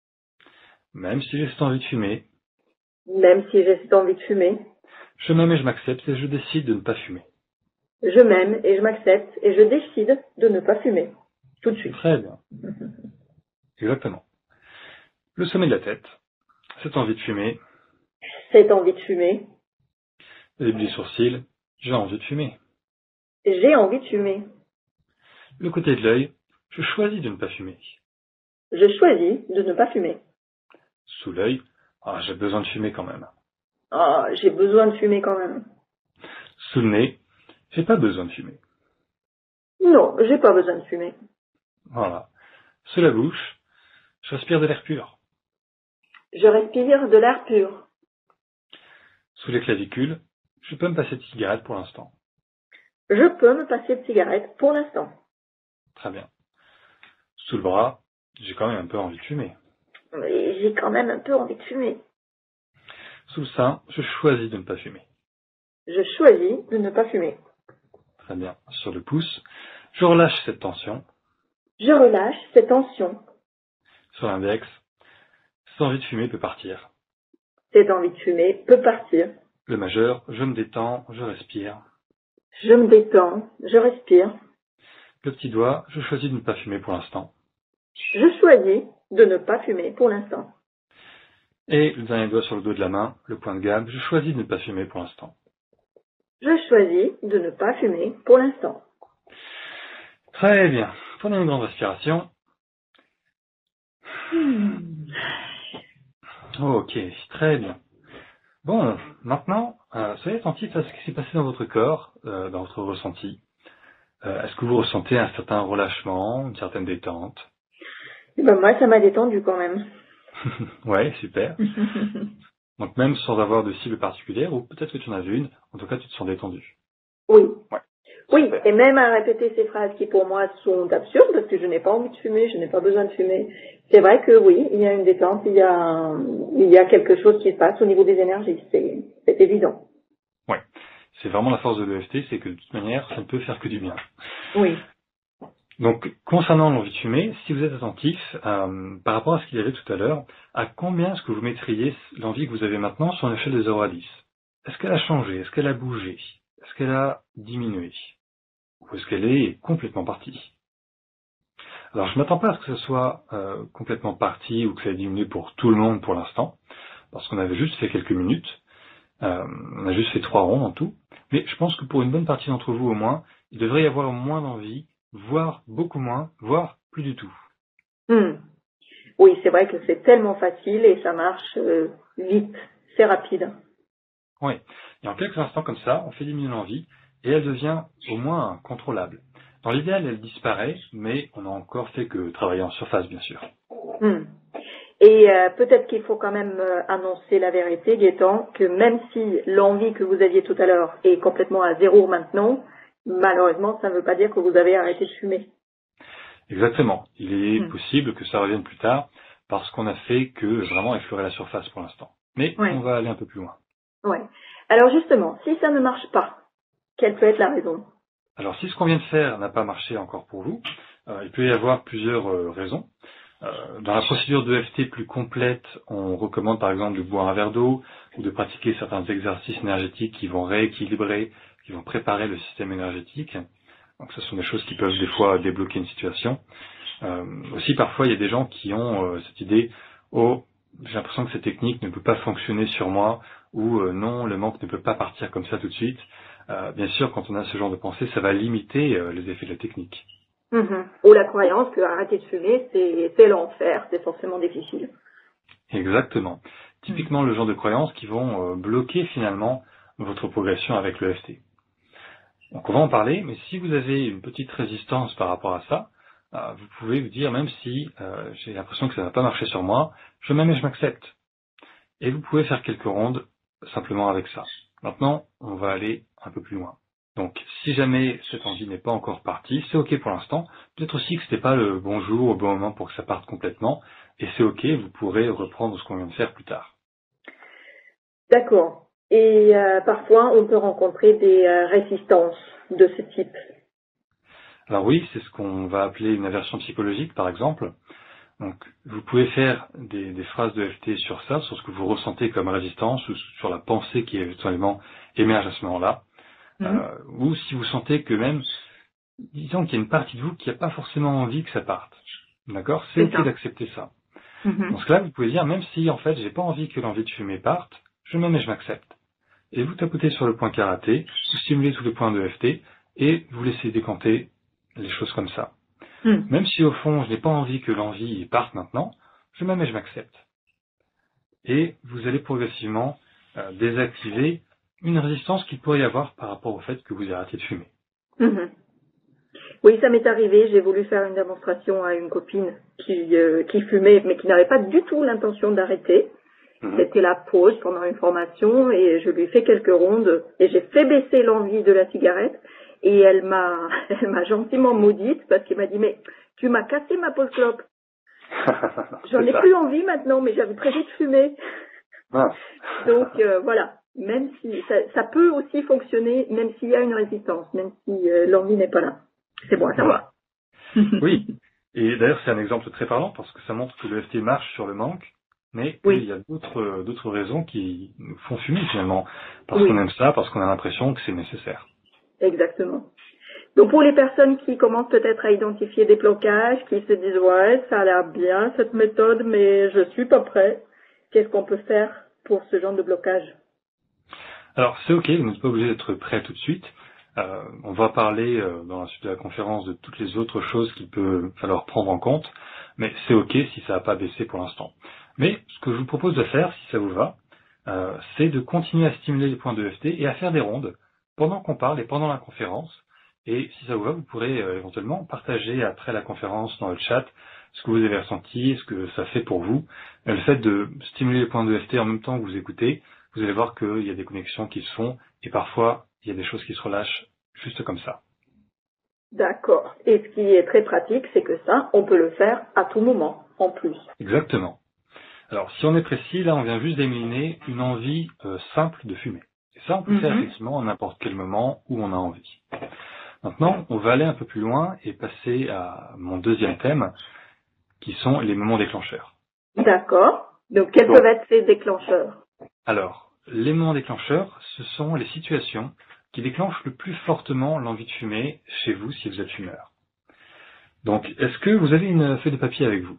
Même si j'ai cette envie de fumer, Même si j'ai cette envie de fumer, je m'aime et je m'accepte et je décide de ne pas fumer. je m'aime et je m'accepte et je décide de ne pas fumer. Tout de suite. Très bien. Exactement. Le sommet de la tête, cette envie de fumer, Cette envie de fumer, le début des sourcils, j'ai envie de fumer. j'ai envie de fumer. Le côté de l'œil, je choisis de ne pas fumer. Je choisis de ne pas fumer. Sous l'œil, j'ai besoin de fumer quand même. Ah, j'ai besoin de fumer quand même. Sous le nez, j'ai pas besoin de fumer. Non, j'ai pas besoin de fumer. Voilà. Sous la bouche, je respire de l'air pur. Je respire de l'air pur. Sous les clavicules, je peux me passer de cigarette pour l'instant. Je peux me passer de cigarette pour l'instant. Très bien. Sous le bras, j'ai quand même un peu envie de fumer. Mais j'ai quand même un peu envie de fumer. Sous le sein, je choisis de ne pas fumer. Je choisis de ne pas fumer. Très bien. Sur le pouce, je relâche cette tension. Je relâche cette tension. Sur l'index, cette envie de fumer peut partir. Cette envie de fumer peut partir. Le majeur, je me détends, je respire. Je me détends, je respire. Le petit doigt, je choisis de ne pas fumer pour l'instant. Je choisis de ne pas fumer pour l'instant. Et le dernier doigt sur le dos de la main, le point de gamme, je choisis de ne pas fumer pour l'instant. Je choisis de ne pas fumer pour l'instant. Très bien. Prenons une grande respiration. Ok, très bien. Bon, maintenant, soyez attentifs à ce qui s'est passé dans votre corps, dans votre ressenti. Est-ce que vous ressentez un certain relâchement, une certaine détente? Moi, ça m'a détendu quand même. Ouais, super. Donc même sans avoir de cible particulière, ou peut-être que tu en as une, en tout cas tu te sens détendu. Oui. Ouais. Oui, Super. et même à répéter ces phrases qui pour moi sont absurdes parce que je n'ai pas envie de fumer, je n'ai pas besoin de fumer. C'est vrai que oui, il y a une détente, il y a quelque chose qui se passe au niveau des énergies, c'est évident. Ouais. C'est vraiment la force de l'EFT, c'est que de toute manière, ça ne peut faire que du bien. Oui. Donc, concernant l'envie de fumer, si vous êtes attentif, par rapport à ce qu'il y avait tout à l'heure, à combien est-ce que vous mettriez l'envie que vous avez maintenant sur une échelle de 0 à 10? Est-ce qu'elle a changé? Est-ce qu'elle a bougé? Est-ce qu'elle a diminué? Ou est-ce qu'elle est complètement partie? Alors, je ne m'attends pas à ce que ce soit complètement parti ou que ça ait diminué pour tout le monde pour l'instant, parce qu'on avait juste fait quelques minutes, on a juste fait 3 rondes en tout, mais je pense que pour une bonne partie d'entre vous au moins, il devrait y avoir moins d'envie, voire beaucoup moins, voire plus du tout. Oui, c'est vrai que c'est tellement facile et ça marche vite, c'est rapide. Oui, et en quelques instants comme ça, on fait diminuer l'envie et elle devient au moins contrôlable. Dans l'idéal, elle disparaît, mais on n'a encore fait que travailler en surface, bien sûr. Et peut-être qu'il faut quand même annoncer la vérité, Gaëtan, que même si l'envie que vous aviez tout à l'heure est complètement à zéro maintenant, malheureusement, ça ne veut pas dire que vous avez arrêté de fumer. Exactement. Il est possible que ça revienne plus tard parce qu'on a fait que vraiment effleurer la surface pour l'instant. Mais on va aller un peu plus loin. Ouais. Alors justement, si ça ne marche pas, quelle peut être la raison? Alors si ce qu'on vient de faire n'a pas marché encore pour vous, il peut y avoir plusieurs raisons. Dans la procédure d'EFT plus complète, on recommande par exemple de boire un verre d'eau ou de pratiquer certains exercices énergétiques qui vont rééquilibrer, qui vont préparer le système énergétique. Donc ce sont des choses qui peuvent des fois débloquer une situation. Aussi parfois il y a des gens qui ont cette idée « Oh, j'ai l'impression que cette technique ne peut pas fonctionner sur moi » ou Non, le manque ne peut pas partir comme ça tout de suite ». Bien sûr, quand on a ce genre de pensée, ça va limiter les effets de la technique. Ou la croyance que arrêter de fumer, c'est l'enfer, c'est forcément difficile. Exactement. Typiquement le genre de croyances qui vont bloquer finalement votre progression avec l'EFT. Donc on va en parler, mais si vous avez une petite résistance par rapport à ça, vous pouvez vous dire, même si j'ai l'impression que ça n'a pas marché sur moi, je m'aime et je m'accepte. Et vous pouvez faire quelques rondes simplement avec ça. Maintenant, on va aller un peu plus loin. Donc, si jamais cette envie n'est pas encore partie, c'est ok pour l'instant. Peut-être aussi que c'était pas le bon jour, au bon moment pour que ça parte complètement. Et c'est ok, vous pourrez reprendre ce qu'on vient de faire plus tard. D'accord. Et parfois, on peut rencontrer des résistances de ce type. Alors oui, c'est ce qu'on va appeler une aversion psychologique, par exemple. Donc, vous pouvez faire des phrases de FT sur ça, sur ce que vous ressentez comme résistance ou sur la pensée qui éventuellement émerge à ce moment-là. Ou si vous sentez que même, disons qu'il y a une partie de vous qui n'a pas forcément envie que ça parte. D'accord? C'est ok d'accepter ça. Dans ce cas-là, vous pouvez dire, même si en fait j'ai pas envie que l'envie de fumer parte, je m'aime et je m'accepte. Et vous tapotez sur le point karaté, vous stimulez tous les points de FT et vous laissez décanter les choses comme ça. Même si au fond je n'ai pas envie que l'envie parte maintenant, je m'aime et je m'accepte. Et vous allez progressivement désactiver une résistance qu'il pourrait y avoir par rapport au fait que vous arrêtez de fumer. Oui, ça m'est arrivé. J'ai voulu faire une démonstration à une copine qui fumait, mais qui n'avait pas du tout l'intention d'arrêter. C'était la pause pendant une formation et je lui ai fait quelques rondes et j'ai fait baisser l'envie de la cigarette et elle m'a gentiment maudite parce qu'elle m'a dit mais tu m'as cassé ma pause clope. J'en ai plus envie maintenant, mais j'avais prévu de fumer. Donc voilà, même si ça peut aussi fonctionner, même s'il y a une résistance, même si l'envie n'est pas là. C'est bon à savoir. Oui, et d'ailleurs c'est un exemple très parlant parce que ça montre que le FT marche sur le manque, mais il y a d'autres raisons qui nous font fumer finalement, parce qu'on aime ça, parce qu'on a l'impression que c'est nécessaire. Exactement. Donc pour les personnes qui commencent peut-être à identifier des blocages, qui se disent ouais ça a l'air bien cette méthode, mais je suis pas prêt, qu'est-ce qu'on peut faire pour ce genre de blocage? Alors c'est ok, vous n'êtes pas obligé d'être prêt tout de suite. On va parler dans la suite de la conférence de toutes les autres choses qu'il peut falloir prendre en compte, mais c'est ok si ça n'a pas baissé pour l'instant. Mais ce que je vous propose de faire, si ça vous va, c'est de continuer à stimuler les points de EFT et à faire des rondes pendant qu'on parle et pendant la conférence, Et si ça vous va, vous pourrez éventuellement partager après la conférence dans le chat ce que vous avez ressenti, ce que ça fait pour vous. Le fait de stimuler les points d'EFT en même temps que vous écoutez, vous allez voir qu'il y a des connexions qui se font et parfois il y a des choses qui se relâchent juste comme ça. D'accord. Et ce qui est très pratique, c'est que ça, on peut le faire à tout moment, en plus. Exactement. Alors, si on est précis, là, on vient juste d'éliminer une envie simple de fumer. Et ça, on peut le faire effectivement à n'importe quel moment où on a envie. Maintenant, on va aller un peu plus loin et passer à mon deuxième thème, qui sont les moments déclencheurs. D'accord. Donc, quels peuvent être ces déclencheurs? Alors, les moments déclencheurs, ce sont les situations qui déclenchent le plus fortement l'envie de fumer chez vous si vous êtes fumeur. Donc, est-ce que vous avez une feuille de papier avec vous?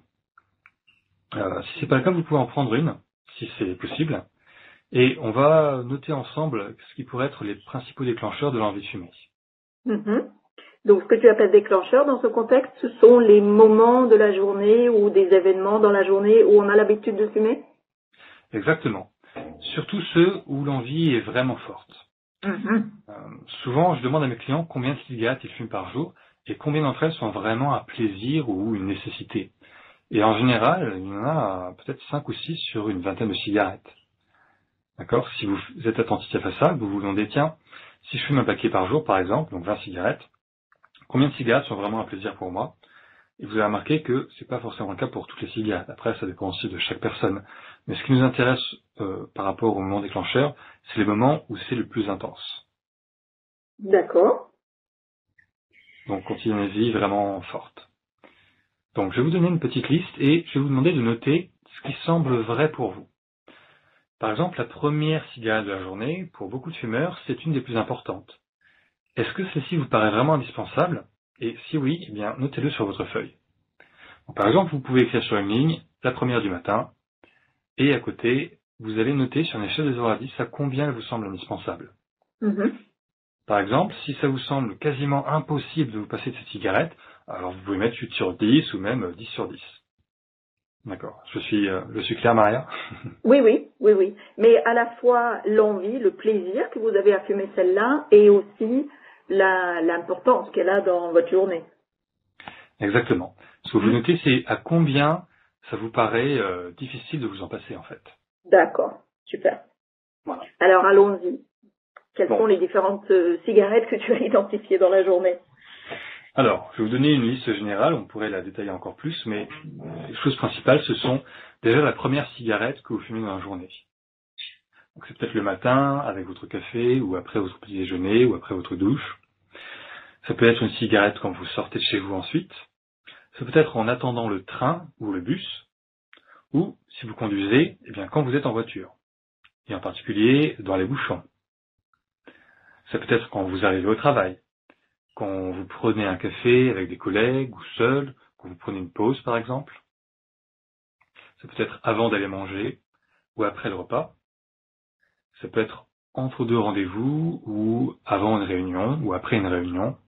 Si c'est pas le cas, vous pouvez en prendre une, si c'est possible, et on va noter ensemble ce qui pourrait être les principaux déclencheurs de l'envie de fumer. Donc, ce que tu appelles déclencheurs dans ce contexte, ce sont les moments de la journée ou des événements dans la journée où on a l'habitude de fumer? Exactement. Surtout ceux où l'envie est vraiment forte. Souvent, je demande à mes clients combien de cigarettes ils fument par jour et combien d'entre elles sont vraiment un plaisir ou une nécessité. Et en général, il y en a peut-être 5 ou 6 sur une vingtaine de cigarettes. D'accord? Si vous êtes attentif à ça, vous vous demandez, tiens, si je fume un paquet par jour, par exemple, donc 20 cigarettes, combien de cigarettes sont vraiment un plaisir pour moi? Et vous avez remarqué que c'est pas forcément le cas pour toutes les cigarettes. Après, ça dépend aussi de chaque personne. Mais ce qui nous intéresse par rapport au moment déclencheur, c'est les moments où c'est le plus intense. D'accord. Donc, quand il y a une vie vraiment forte. Donc, je vais vous donner une petite liste et je vais vous demander de noter ce qui semble vrai pour vous. Par exemple, la première cigarette de la journée, pour beaucoup de fumeurs, c'est une des plus importantes. Est-ce que celle-ci vous paraît vraiment indispensable? Et si oui, eh bien, notez-le sur votre feuille. Donc, par exemple, vous pouvez écrire sur une ligne, la première du matin, et à côté, vous allez noter sur une échelle de 0 à 10 à combien elle vous semble indispensable. Par exemple, si ça vous semble quasiment impossible de vous passer de cette cigarette, alors vous pouvez mettre 8 sur 10 ou même 10 sur 10. D'accord. Je suis clair, Maria? Oui. Mais à la fois l'envie, le plaisir que vous avez à fumer celle-là et aussi l'importance qu'elle a dans votre journée. Exactement. Ce que vous notez, c'est à combien ça vous paraît difficile de vous en passer, en fait. D'accord. Super. Voilà. Alors, allons-y. Quelles sont les différentes cigarettes que tu as identifiées dans la journée? Alors, je vais vous donner une liste générale, on pourrait la détailler encore plus, mais les choses principales, ce sont déjà la première cigarette que vous fumez dans la journée. Donc c'est peut-être le matin, avec votre café, ou après votre petit déjeuner, ou après votre douche. Ça peut être une cigarette quand vous sortez de chez vous ensuite. Ça peut être en attendant le train ou le bus, ou si vous conduisez, eh bien quand vous êtes en voiture, et en particulier dans les bouchons. Ça peut être quand vous arrivez au travail, quand vous prenez un café avec des collègues ou seul, quand vous prenez une pause par exemple. Ça peut être avant d'aller manger ou après le repas. Ça peut être entre deux rendez-vous ou avant une réunion ou après une réunion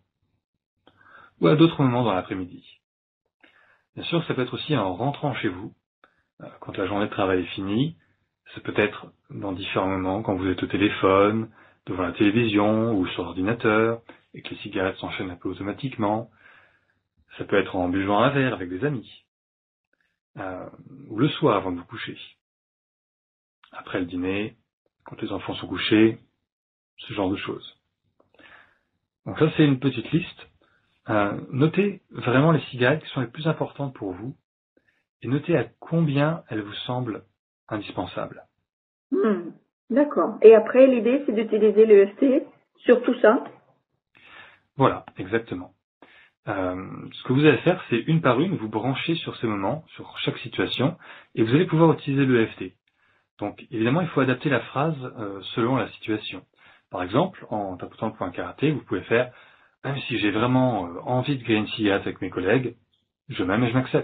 ou à d'autres moments dans l'après-midi. Bien sûr, ça peut être aussi en rentrant chez vous, quand la journée de travail est finie. Ça peut être dans différents moments, quand vous êtes au téléphone, devant la télévision ou sur l'ordinateur, et que les cigarettes s'enchaînent un peu automatiquement. Ça peut être en buvant un verre avec des amis, ou le soir avant de vous coucher. Après le dîner, quand les enfants sont couchés, ce genre de choses. Donc ça, c'est une petite liste. Notez vraiment les cigarettes qui sont les plus importantes pour vous, et notez à combien elles vous semblent indispensables. D'accord. Et après, l'idée, c'est d'utiliser l'EFT sur tout ça? Voilà, exactement. Ce que vous allez faire, c'est une par une, vous branchez sur ces moments, sur chaque situation, et vous allez pouvoir utiliser l'EFT. Donc, évidemment, il faut adapter la phrase selon la situation. Par exemple, en tapotant le point karaté, vous pouvez faire « Même si j'ai vraiment envie de griller une cigarette avec mes collègues, je m'aime et je m'accepte. »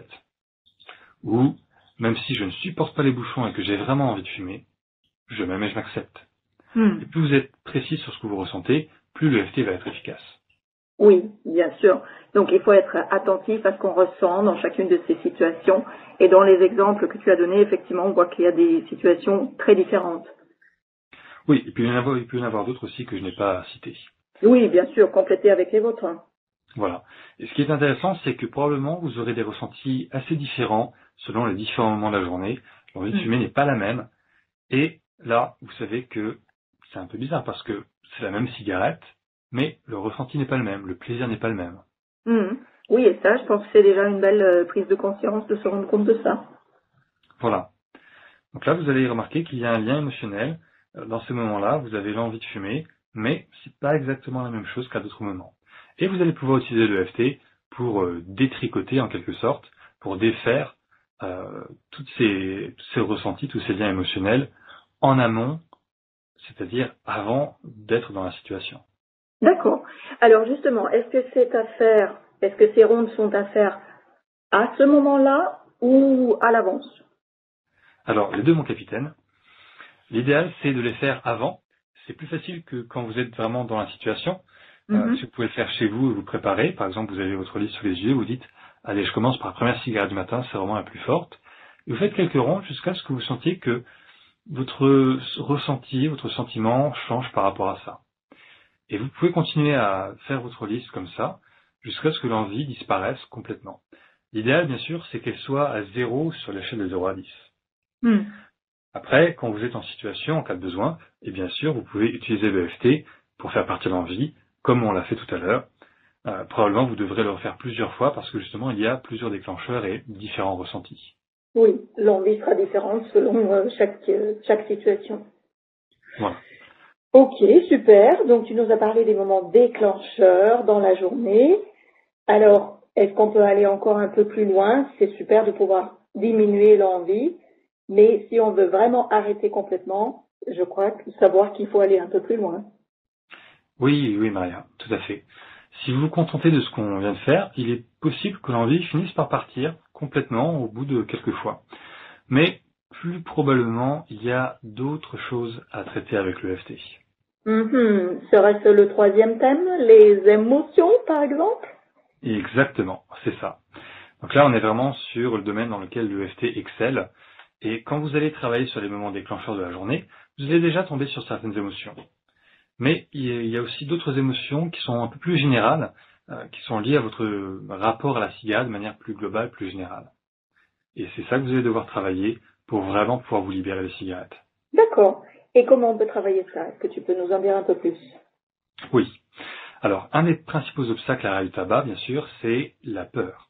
Ou « Même si je ne supporte pas les bouchons et que j'ai vraiment envie de fumer, je m'aime et je m'accepte. » Et plus vous êtes précis sur ce que vous ressentez, plus l'EFT va être efficace. Oui, bien sûr. Donc, il faut être attentif à ce qu'on ressent dans chacune de ces situations. Et dans les exemples que tu as donnés, effectivement, on voit qu'il y a des situations très différentes. Oui, et puis il peut y en avoir d'autres aussi que je n'ai pas citées. Oui, bien sûr, compléter avec les vôtres. Voilà. Et ce qui est intéressant, c'est que probablement vous aurez des ressentis assez différents selon les différents moments de la journée. L'envie de fumer n'est pas la même. Et là, vous savez que c'est un peu bizarre parce que c'est la même cigarette, mais le ressenti n'est pas le même, le plaisir n'est pas le même. Oui, et ça, je pense que c'est déjà une belle prise de conscience de se rendre compte de ça. Voilà. Donc là, vous allez remarquer qu'il y a un lien émotionnel. Dans ces moments-là, vous avez l'envie de fumer, mais c'est pas exactement la même chose qu'à d'autres moments. Et vous allez pouvoir utiliser le l'EFT pour détricoter en quelque sorte, pour défaire tous ces ressentis, tous ces liens émotionnels en amont, c'est-à-dire avant d'être dans la situation. D'accord. Alors justement, est-ce que ces rondes sont à faire à ce moment-là ou à l'avance? Alors, les deux, mon capitaine. L'idéal, c'est de les faire avant. C'est plus facile que quand vous êtes vraiment dans la situation. Si vous pouvez le faire chez vous et vous préparer, par exemple, vous avez votre liste sous les yeux, vous dites, allez, je commence par la première cigarette du matin, c'est vraiment la plus forte. Et vous faites quelques rondes jusqu'à ce que vous sentiez que votre ressenti, votre sentiment change par rapport à ça. Et vous pouvez continuer à faire votre liste comme ça, jusqu'à ce que l'envie disparaisse complètement. L'idéal, bien sûr, c'est qu'elle soit à 0 sur l'échelle de 0 à 10. Après, quand vous êtes en situation, en cas de besoin, et bien sûr, vous pouvez utiliser l'EFT pour faire partir l'envie, comme on l'a fait tout à l'heure. Probablement, vous devrez le refaire plusieurs fois parce que justement, il y a plusieurs déclencheurs et différents ressentis. Oui, l'envie sera différente selon chaque situation. Voilà. Ok, super. Donc, tu nous as parlé des moments déclencheurs dans la journée. Alors, est-ce qu'on peut aller encore un peu plus loin? C'est super de pouvoir diminuer l'envie, mais si on veut vraiment arrêter complètement, je crois savoir qu'il faut aller un peu plus loin. Oui, Maria, tout à fait. Si vous vous contentez de ce qu'on vient de faire, il est possible que l'envie finisse par partir complètement au bout de quelques fois. Mais plus probablement, il y a d'autres choses à traiter avec l'EFT. Serait-ce le troisième thème, les émotions, par exemple? Exactement, c'est ça. Donc là, on est vraiment sur le domaine dans lequel l'EFT excelle. Et quand vous allez travailler sur les moments déclencheurs de la journée, vous allez déjà tomber sur certaines émotions. Mais il y a aussi d'autres émotions qui sont un peu plus générales, qui sont liées à votre rapport à la cigarette de manière plus globale, plus générale. Et c'est ça que vous allez devoir travailler pour vraiment pouvoir vous libérer des cigarettes. D'accord. Et comment on peut travailler ça? Est-ce que tu peux nous en dire un peu plus? Oui. Alors, un des principaux obstacles à l'arrêt du tabac, bien sûr, c'est la peur.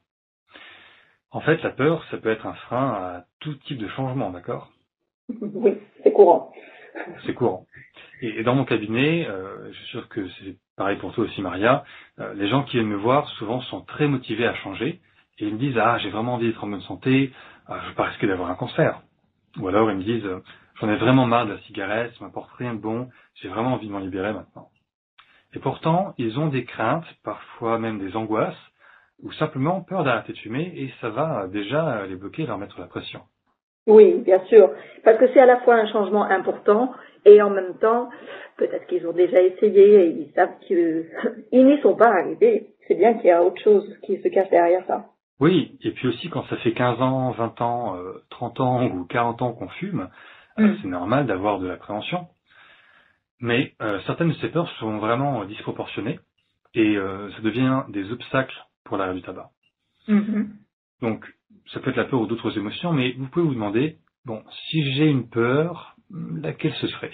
En fait, la peur, ça peut être un frein à tout type de changement, d'accord? Oui, c'est courant. C'est courant. Et dans mon cabinet, je suis sûr que c'est pareil pour toi aussi, Maria, les gens qui viennent me voir, souvent, sont très motivés à changer, et ils me disent « Ah, j'ai vraiment envie d'être en bonne santé, je ne veux pas risquer d'avoir un cancer. » Ou alors ils me disent « J'en ai vraiment marre de la cigarette, ça m'apporte rien de bon, j'ai vraiment envie de m'en libérer maintenant. » Et pourtant, ils ont des craintes, parfois même des angoisses, ou simplement peur d'arrêter de fumer, et ça va déjà les bloquer et leur mettre la pression. Oui, bien sûr, parce que c'est à la fois un changement important et en même temps, peut-être qu'ils ont déjà essayé et ils savent qu'ils n'y sont pas arrivés. C'est bien qu'il y a autre chose qui se cache derrière ça. Oui, et puis aussi quand ça fait 15 ans, 20 ans, 30 ans ou 40 ans qu'on fume, c'est normal d'avoir de l'appréhension. Mais certaines de ces peurs sont vraiment disproportionnées et ça devient des obstacles pour l'arrêt du tabac. Donc, ça peut être la peur ou d'autres émotions, mais vous pouvez vous demander, bon, si j'ai une peur, laquelle ce serait?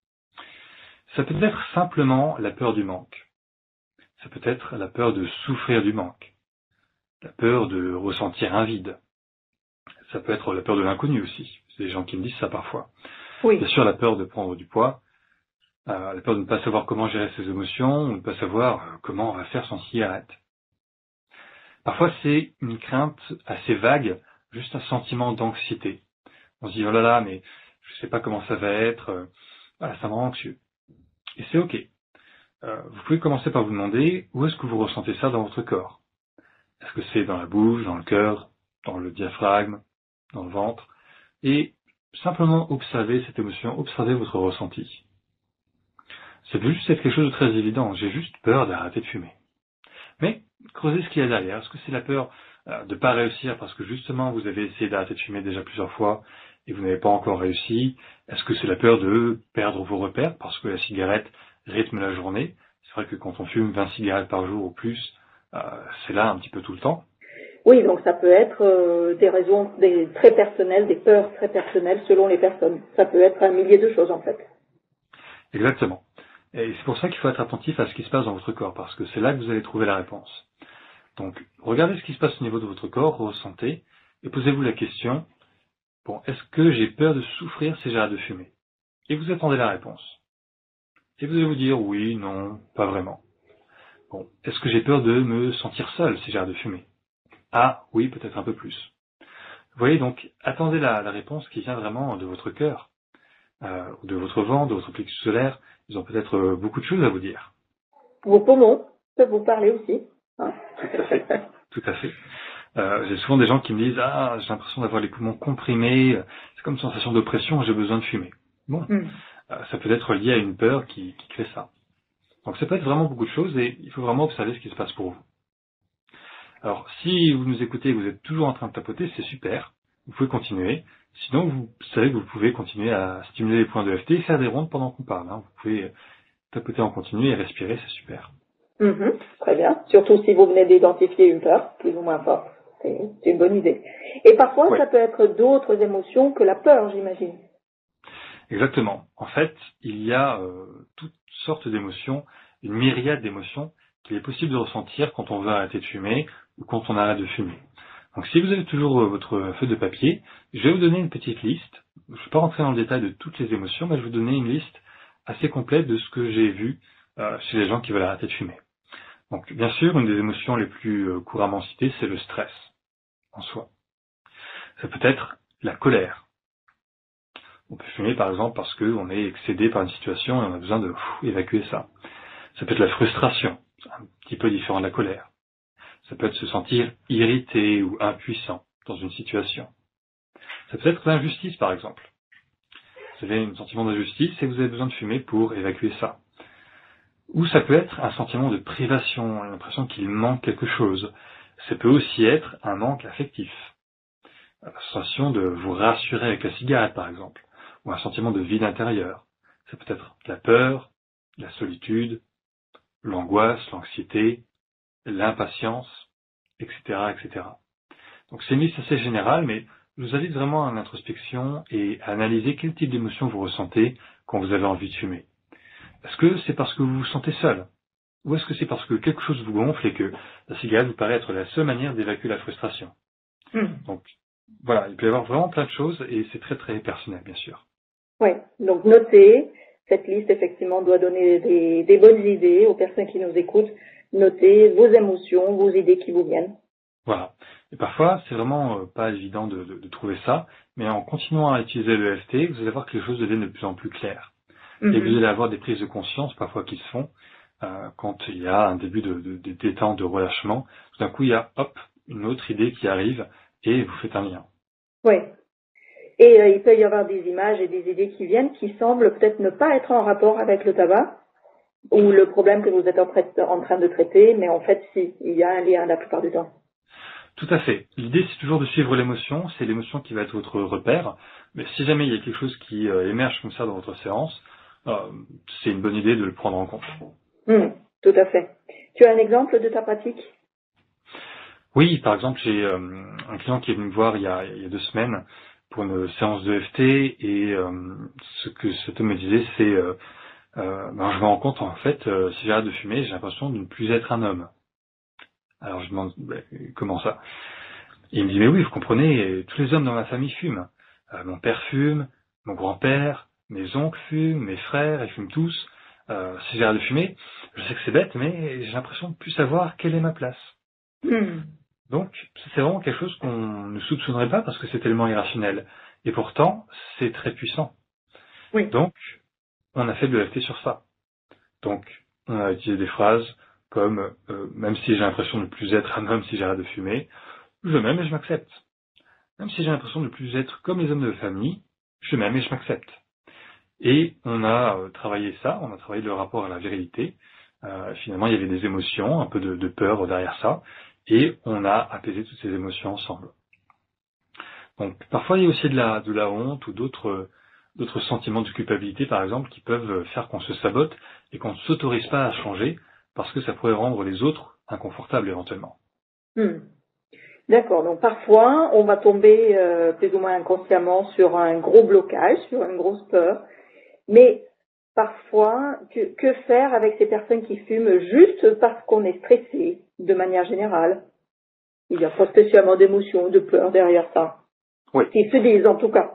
Ça peut être simplement la peur du manque. Ça peut être la peur de souffrir du manque. La peur de ressentir un vide. Ça peut être la peur de l'inconnu aussi. C'est des gens qui me disent ça parfois. Oui. Bien sûr, la peur de prendre du poids, la peur de ne pas savoir comment gérer ses émotions, ou de ne pas savoir comment on va faire sans cigarette. Parfois, c'est une crainte assez vague, juste un sentiment d'anxiété. On se dit, oh là là, mais je sais pas comment ça va être, voilà, ça me rend anxieux. Et c'est ok. Vous pouvez commencer par vous demander, où est-ce que vous ressentez ça dans votre corps? Est-ce que c'est dans la bouche, dans le cœur, dans le diaphragme, dans le ventre? Et simplement observer cette émotion, observer votre ressenti. Ça peut juste être quelque chose de très évident, j'ai juste peur d'arrêter de fumer. Mais creusez ce qu'il y a derrière. Est-ce que c'est la peur de ne pas réussir parce que justement vous avez essayé d'arrêter de fumer déjà plusieurs fois et vous n'avez pas encore réussi? Est-ce que c'est la peur de perdre vos repères parce que la cigarette rythme la journée? C'est vrai que quand on fume 20 cigarettes par jour ou plus, c'est là un petit peu tout le temps. Oui, donc ça peut être des raisons très personnelles, des peurs très personnelles selon les personnes. Ça peut être un millier de choses en fait. Exactement. Et c'est pour ça qu'il faut être attentif à ce qui se passe dans votre corps, parce que c'est là que vous allez trouver la réponse. Donc, regardez ce qui se passe au niveau de votre corps, ressentez, et posez-vous la question, bon, est-ce que j'ai peur de souffrir si j'arrête de fumer? Et vous attendez la réponse. Et vous allez vous dire, oui, non, pas vraiment. Bon, est-ce que j'ai peur de me sentir seul si j'arrête de fumer? Ah, oui, peut-être un peu plus. Vous voyez, donc, attendez la réponse qui vient vraiment de votre cœur, de votre ventre, de votre plexus solaire. Ils ont peut-être beaucoup de choses à vous dire. Vos poumons peuvent vous parler aussi. Hein. Tout à fait. Tout à fait. J'ai souvent des gens qui me disent « Ah, j'ai l'impression d'avoir les poumons comprimés, c'est comme une sensation d'oppression, j'ai besoin de fumer. » Bon, ça peut être lié à une peur qui crée ça. Donc ça peut être vraiment beaucoup de choses et il faut vraiment observer ce qui se passe pour vous. Alors, si vous nous écoutez et que vous êtes toujours en train de tapoter, c'est super, vous pouvez continuer. Sinon, vous savez que vous pouvez continuer à stimuler les points de EFT et faire des rondes pendant qu'on parle. Hein. Vous pouvez tapoter en continu et respirer, c'est super. Très bien. Surtout si vous venez d'identifier une peur, plus ou moins forte. C'est une bonne idée. Et parfois, ça peut être d'autres émotions que la peur, j'imagine. Exactement. En fait, il y a toutes sortes d'émotions, une myriade d'émotions qu'il est possible de ressentir quand on veut arrêter de fumer ou quand on arrête de fumer. Donc si vous avez toujours votre feuille de papier, je vais vous donner une petite liste. Je ne vais pas rentrer dans le détail de toutes les émotions, mais je vais vous donner une liste assez complète de ce que j'ai vu chez les gens qui veulent arrêter de fumer. Donc bien sûr, une des émotions les plus couramment citées, c'est le stress en soi. Ça peut être la colère. On peut fumer par exemple parce qu'on est excédé par une situation et on a besoin de évacuer ça. Ça peut être la frustration, un petit peu différent de la colère. Ça peut être se sentir irrité ou impuissant dans une situation. Ça peut être l'injustice par exemple. Vous avez un sentiment d'injustice et vous avez besoin de fumer pour évacuer ça. Ou ça peut être un sentiment de privation, l'impression qu'il manque quelque chose. Ça peut aussi être un manque affectif. La sensation de vous rassurer avec la cigarette par exemple. Ou un sentiment de vide intérieur. Ça peut être la peur, la solitude, l'angoisse, l'anxiété, l'impatience, etc., etc. Donc c'est une liste assez générale, mais je vous invite vraiment à l'introspection et à analyser quel type d'émotion vous ressentez quand vous avez envie de fumer. Est-ce que c'est parce que vous vous sentez seul? Ou est-ce que c'est parce que quelque chose vous gonfle et que la cigarette vous paraît être la seule manière d'évacuer la frustration? Donc voilà, il peut y avoir vraiment plein de choses et c'est très très personnel bien sûr. Oui, donc notez, cette liste effectivement doit donner des bonnes idées aux personnes qui nous écoutent. Notez vos émotions, vos idées qui vous viennent. Voilà. Et parfois, c'est vraiment pas évident de trouver ça, mais en continuant à utiliser le EFT, vous allez voir que les choses deviennent de plus en plus claires. Et vous allez avoir des prises de conscience parfois qui se font quand il y a un début de détente, de relâchement. Tout d'un coup, il y a une autre idée qui arrive et vous faites un lien. Oui. Et il peut y avoir des images et des idées qui viennent qui semblent peut-être ne pas être en rapport avec le tabac ou le problème que vous êtes en train de traiter, mais en fait, si, il y a un lien la plupart du temps. Tout à fait. L'idée, c'est toujours de suivre l'émotion. C'est l'émotion qui va être votre repère. Mais si jamais il y a quelque chose qui émerge comme ça dans votre séance, c'est une bonne idée de le prendre en compte. Tout à fait. Tu as un exemple de ta pratique? Oui, par exemple, j'ai un client qui est venu me voir il y a 2 semaines pour une séance de EFT et ce que cet homme me disait, c'est je me rends compte en fait, si j'arrête de fumer, j'ai l'impression de ne plus être un homme. Alors je demande comment ça? Et il me dit mais oui, vous comprenez, tous les hommes dans ma famille fument. Mon père fume, mon grand-père, mes oncles fument, mes frères, ils fument tous. Si j'arrête de fumer, je sais que c'est bête, mais j'ai l'impression de plus savoir quelle est ma place. Donc c'est vraiment quelque chose qu'on ne soupçonnerait pas parce que c'est tellement irrationnel. Et pourtant, c'est très puissant. Oui. Donc, on a fait de l'EFT sur ça. Donc, on a utilisé des phrases comme même si j'ai l'impression de ne plus être un homme si j'arrête de fumer, je m'aime et je m'accepte. Même si j'ai l'impression de ne plus être comme les hommes de famille, je m'aime et je m'accepte. Et on a travaillé ça, on a travaillé le rapport à la virilité. Finalement, il y avait des émotions, un peu de peur derrière ça, et on a apaisé toutes ces émotions ensemble. Donc, parfois, il y a aussi de la honte ou d'autres d'autres sentiments de culpabilité, par exemple, qui peuvent faire qu'on se sabote et qu'on ne s'autorise pas à changer parce que ça pourrait rendre les autres inconfortables éventuellement. D'accord, donc parfois on va tomber plus ou moins inconsciemment sur un gros blocage, sur une grosse peur, mais parfois, que faire avec ces personnes qui fument juste parce qu'on est stressé, de manière générale? Il n'y a pas spécialement d'émotion, de peur derrière ça. Oui. Ils se disent en tout cas.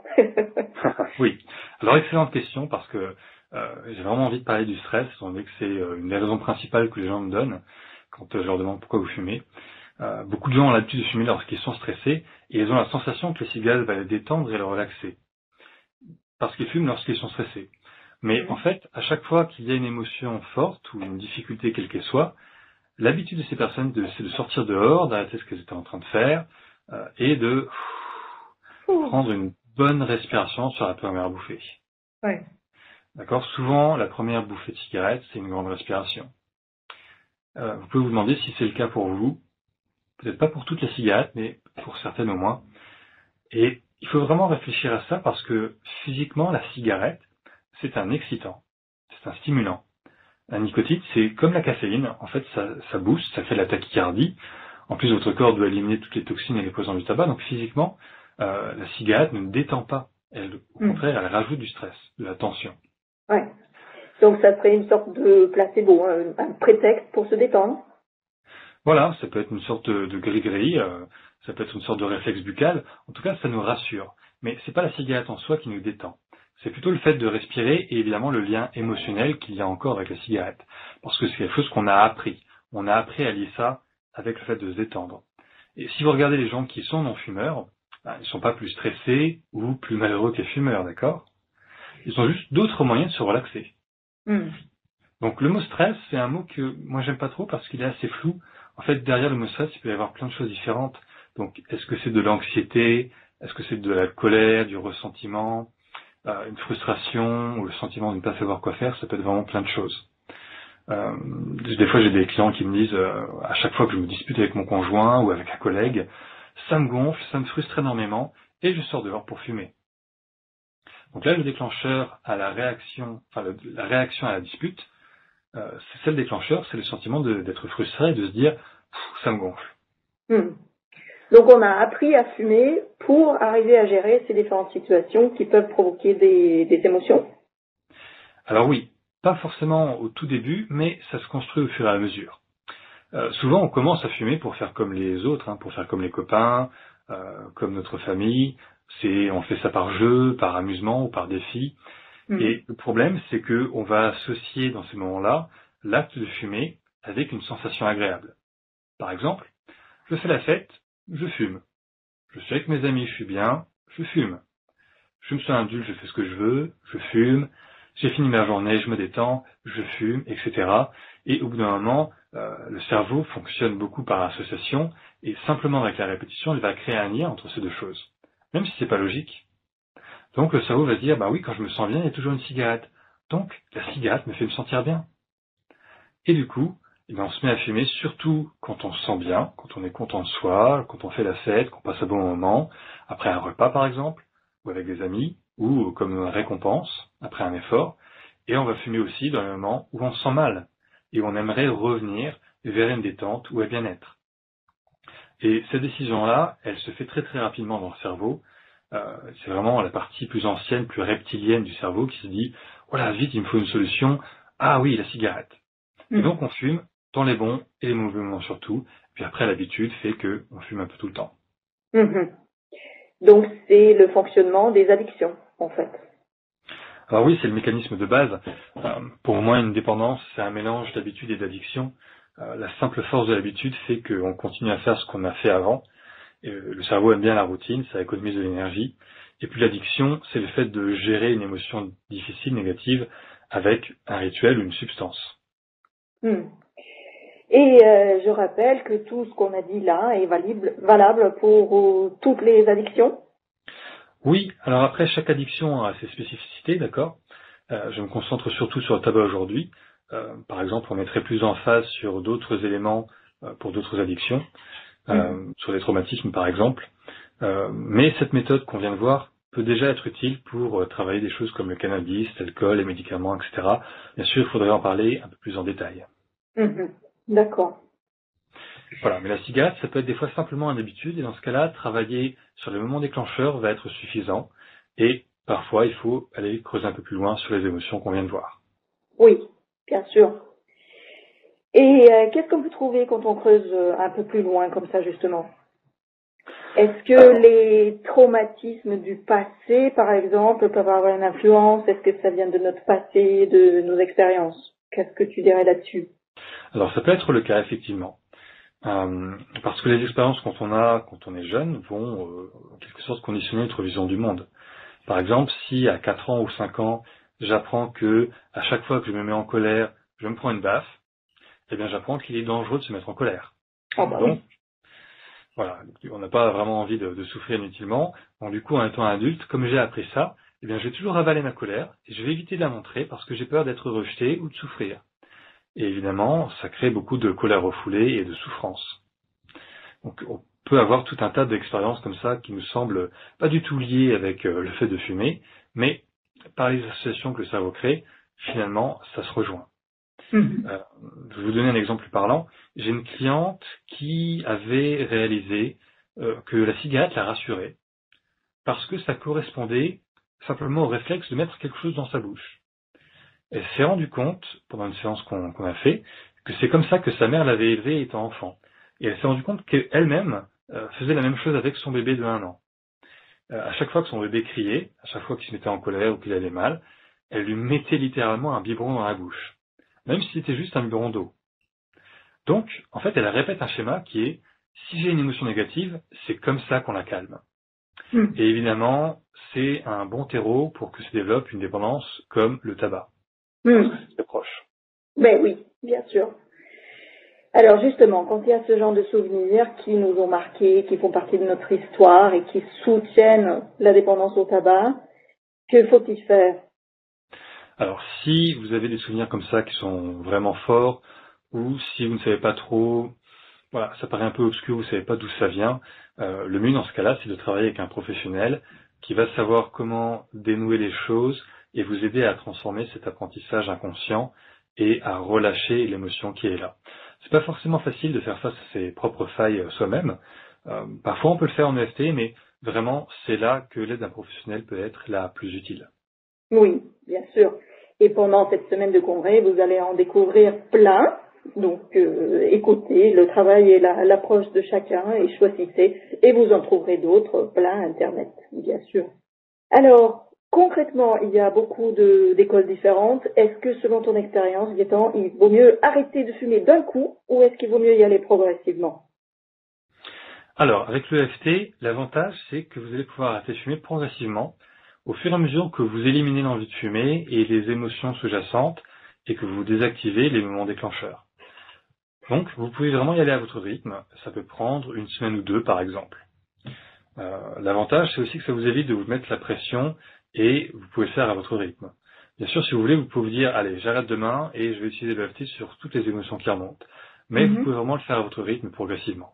Oui. Alors, excellente question parce que j'ai vraiment envie de parler du stress, étant donné que c'est une des raisons principales que les gens me donnent quand je leur demande pourquoi vous fumez. Beaucoup de gens ont l'habitude de fumer lorsqu'ils sont stressés et ils ont la sensation que le cigare va les détendre et les relaxer. Parce qu'ils fument lorsqu'ils sont stressés. Mais en fait, à chaque fois qu'il y a une émotion forte ou une difficulté quelle qu'elle soit, l'habitude de ces personnes, c'est de sortir dehors, d'arrêter ce qu'elles étaient en train de faire et de prendre une bonne respiration sur la première bouffée. Ouais. D'accord ? Souvent, la première bouffée de cigarette, c'est une grande respiration. Vous pouvez vous demander si c'est le cas pour vous. Peut-être pas pour toutes les cigarettes, mais pour certaines au moins. Et il faut vraiment réfléchir à ça parce que physiquement, la cigarette, c'est un excitant, c'est un stimulant. La nicotine, c'est comme la caféine, en fait, ça booste, ça fait la tachycardie. En plus, votre corps doit éliminer toutes les toxines et les poisons du tabac, donc physiquement, la cigarette ne détend pas. Au contraire, elle rajoute du stress, de la tension. Ouais. Donc ça serait une sorte de placebo, un prétexte pour se détendre. Voilà, ça peut être une sorte de gris-gris, ça peut être une sorte de réflexe buccal. En tout cas, ça nous rassure. Mais c'est pas la cigarette en soi qui nous détend. C'est plutôt le fait de respirer et évidemment le lien émotionnel qu'il y a encore avec la cigarette. Parce que c'est quelque chose qu'on a appris. On a appris à lier ça avec le fait de se détendre. Et si vous regardez les gens qui sont non-fumeurs, ils ne sont pas plus stressés ou plus malheureux que les fumeurs, d'accord ? Ils ont juste d'autres moyens de se relaxer. Donc le mot stress, c'est un mot que moi j'aime pas trop parce qu'il est assez flou. En fait, derrière le mot stress, il peut y avoir plein de choses différentes. Donc, est-ce que c'est de l'anxiété? Est-ce que c'est de la colère, du ressentiment, une frustration ou le sentiment de ne pas savoir quoi faire? Ça peut être vraiment plein de choses. Des fois, j'ai des clients qui me disent, à chaque fois que je me dispute avec mon conjoint ou avec un collègue, ça me gonfle, ça me frustre énormément et je sors dehors pour fumer. Donc là, le déclencheur à la réaction, la réaction à la dispute, c'est le déclencheur, c'est le sentiment d'être frustré et de se dire « ça me gonfle ». Donc on a appris à fumer pour arriver à gérer ces différentes situations qui peuvent provoquer des émotions. Alors oui, pas forcément au tout début, mais ça se construit au fur et à mesure. Souvent on commence à fumer pour faire comme les autres, pour faire comme les copains, comme notre famille. On fait ça par jeu, par amusement ou par défi. Et le problème, c'est que on va associer dans ces moments-là l'acte de fumer avec une sensation agréable. Par exemple, je fais la fête, je fume. Je suis avec mes amis, je suis bien, je fume. Je me sens adulte, je fais ce que je veux, je fume. J'ai fini ma journée, je me détends, je fume, etc. Et au bout d'un moment, le cerveau fonctionne beaucoup par association et simplement avec la répétition, il va créer un lien entre ces deux choses, même si c'est pas logique. Donc le cerveau va se dire, bah oui, quand je me sens bien, il y a toujours une cigarette. Donc la cigarette me fait me sentir bien. Et du coup, on se met à fumer, surtout quand on se sent bien, quand on est content de soi, quand on fait la fête, qu'on passe un bon moment, après un repas par exemple, ou avec des amis, ou comme récompense, après un effort. Et on va fumer aussi dans le moment où on se sent mal, et où on aimerait revenir vers une détente ou un bien-être. Et cette décision-là, elle se fait très très rapidement dans le cerveau. C'est vraiment la partie plus ancienne, plus reptilienne du cerveau qui se dit « voilà, vite, il me faut une solution. Ah oui, la cigarette. » Et donc on fume dans les bons et les mauvais moments surtout. Puis après, l'habitude fait qu'on fume un peu tout le temps. Donc c'est le fonctionnement des addictions, en fait. Alors oui, c'est le mécanisme de base. Pour moi, une dépendance, c'est un mélange d'habitude et d'addiction. La simple force de l'habitude fait qu'on continue à faire ce qu'on a fait avant. Et le cerveau aime bien la routine, ça économise de l'énergie. Et puis l'addiction, c'est le fait de gérer une émotion difficile, négative, avec un rituel ou une substance. Et je rappelle que tout ce qu'on a dit là est valable pour toutes les addictions. Oui, alors après, chaque addiction a ses spécificités, d'accord. Je me concentre surtout sur le tabac aujourd'hui. Par exemple, on mettrait plus d'emphase sur d'autres éléments pour d'autres addictions, sur les traumatismes par exemple. Mais cette méthode qu'on vient de voir peut déjà être utile pour travailler des choses comme le cannabis, l'alcool, les médicaments, etc. Bien sûr, il faudrait en parler un peu plus en détail. D'accord. Voilà, mais la cigarette, ça peut être des fois simplement une habitude, et dans ce cas-là, travailler sur le moment déclencheur va être suffisant, et parfois, il faut aller creuser un peu plus loin sur les émotions qu'on vient de voir. Oui, bien sûr. Et qu'est-ce qu'on peut trouver quand on creuse un peu plus loin comme ça, justement? Est-ce que les traumatismes du passé, par exemple, peuvent avoir une influence? Est-ce que ça vient de notre passé, de nos expériences? Qu'est-ce que tu dirais là-dessus? Alors, ça peut être le cas, effectivement. Parce que les expériences quand on est jeune, vont en quelque sorte conditionner notre vision du monde. Par exemple, si à 4 ans ou 5 ans, j'apprends que à chaque fois que je me mets en colère, je me prends une baffe, eh bien j'apprends qu'il est dangereux de se mettre en colère. Donc, voilà, on n'a pas vraiment envie de souffrir inutilement. Donc du coup, en étant adulte, comme j'ai appris ça, eh bien je vais toujours avaler ma colère et je vais éviter de la montrer parce que j'ai peur d'être rejeté ou de souffrir. Et évidemment, ça crée beaucoup de colère refoulée et de souffrance. Donc on peut avoir tout un tas d'expériences comme ça qui nous semblent pas du tout liées avec le fait de fumer, mais par les associations que le cerveau crée, finalement, ça se rejoint. Je vais vous donner un exemple parlant. J'ai une cliente qui avait réalisé que la cigarette la rassurait parce que ça correspondait simplement au réflexe de mettre quelque chose dans sa bouche. Elle s'est rendue compte, pendant une séance qu'on a fait, que c'est comme ça que sa mère l'avait élevée étant enfant. Et elle s'est rendue compte qu'elle-même faisait la même chose avec son bébé de 1 an. À chaque fois que son bébé criait, à chaque fois qu'il se mettait en colère ou qu'il allait mal, elle lui mettait littéralement un biberon dans la bouche, même si c'était juste un biberon d'eau. Donc, en fait, elle répète un schéma qui est, si j'ai une émotion négative, c'est comme ça qu'on la calme. Et évidemment, c'est un bon terreau pour que se développe une dépendance comme le tabac. C'est proche. Ben oui, bien sûr. Alors justement, quand il y a ce genre de souvenirs qui nous ont marqués, qui font partie de notre histoire et qui soutiennent la dépendance au tabac, que faut-il faire? Alors, si vous avez des souvenirs comme ça qui sont vraiment forts, ou si vous ne savez pas trop, voilà, ça paraît un peu obscur, vous ne savez pas d'où ça vient, le mieux dans ce cas-là, c'est de travailler avec un professionnel qui va savoir comment dénouer les choses et vous aider à transformer cet apprentissage inconscient et à relâcher l'émotion qui est là. C'est pas forcément facile de faire face à ses propres failles soi-même. Parfois on peut le faire en EFT, mais vraiment c'est là que l'aide d'un professionnel peut être la plus utile. Oui, bien sûr. Et pendant cette semaine de congrès, vous allez en découvrir plein. Donc, écoutez le travail et l'approche de chacun et choisissez. Et vous en trouverez d'autres plein Internet, bien sûr. Alors, concrètement, il y a beaucoup d'écoles différentes. Est-ce que, selon ton expérience, Gaëtan, il vaut mieux arrêter de fumer d'un coup ou est-ce qu'il vaut mieux y aller progressivement? Alors, avec l'EFT, l'avantage, c'est que vous allez pouvoir arrêter de fumer progressivement au fur et à mesure que vous éliminez l'envie de fumer et les émotions sous-jacentes et que vous désactivez les moments déclencheurs. Donc, vous pouvez vraiment y aller à votre rythme. Ça peut prendre 1 semaine ou 2, par exemple. L'avantage, c'est aussi que ça vous évite de vous mettre la pression et vous pouvez le faire à votre rythme. Bien sûr, si vous voulez, vous pouvez vous dire, allez, j'arrête demain et je vais utiliser l'EFT sur toutes les émotions qui remontent. Mais vous pouvez vraiment le faire à votre rythme progressivement.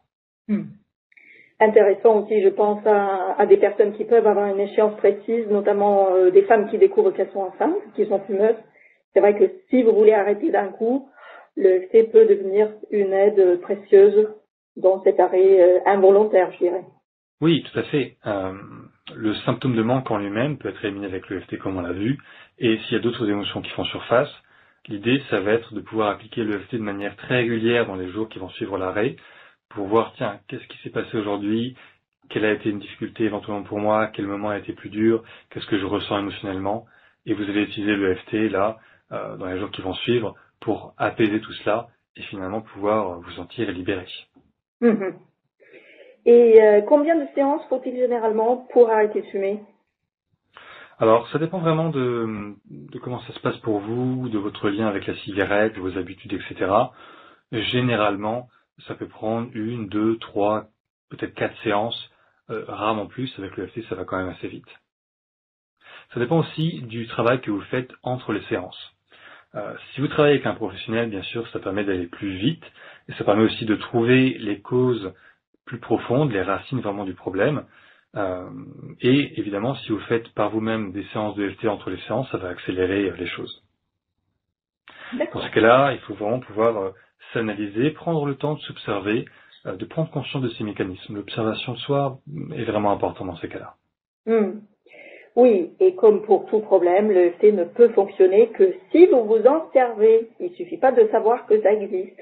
Intéressant aussi, je pense à des personnes qui peuvent avoir une échéance précise, notamment des femmes qui découvrent qu'elles sont enceintes, qui sont fumeuses. C'est vrai que si vous voulez arrêter d'un coup, le EFT peut devenir une aide précieuse dans cet arrêt involontaire, je dirais. Oui, tout à fait. Le symptôme de manque en lui-même peut être éliminé avec l'EFT comme on l'a vu, et s'il y a d'autres émotions qui font surface, l'idée, ça va être de pouvoir appliquer l'EFT de manière très régulière dans les jours qui vont suivre l'arrêt, pour voir, tiens, qu'est-ce qui s'est passé aujourd'hui, quelle a été une difficulté éventuellement pour moi, quel moment a été plus dur, qu'est-ce que je ressens émotionnellement, et vous allez utiliser l'EFT là, dans les jours qui vont suivre, pour apaiser tout cela, et finalement pouvoir vous sentir libéré. Et combien de séances faut-il généralement pour arrêter de fumer? Alors, ça dépend vraiment de comment ça se passe pour vous, de votre lien avec la cigarette, de vos habitudes, etc. Généralement, ça peut prendre 1, 2, 3, peut-être 4 séances, rarement plus. Avec le l'EFT, ça va quand même assez vite. Ça dépend aussi du travail que vous faites entre les séances. Si vous travaillez avec un professionnel, bien sûr, ça permet d'aller plus vite, et ça permet aussi de trouver les causes plus profondes, les racines vraiment du problème. Et évidemment, si vous faites par vous-même des séances de EFT entre les séances, ça va accélérer les choses. Dans ce cas-là, il faut vraiment pouvoir s'analyser, prendre le temps de s'observer, de prendre conscience de ces mécanismes. L'observation de soi est vraiment importante dans ces cas-là. Oui, et comme pour tout problème, le EFT ne peut fonctionner que si vous vous en servez. Il ne suffit pas de savoir que ça existe.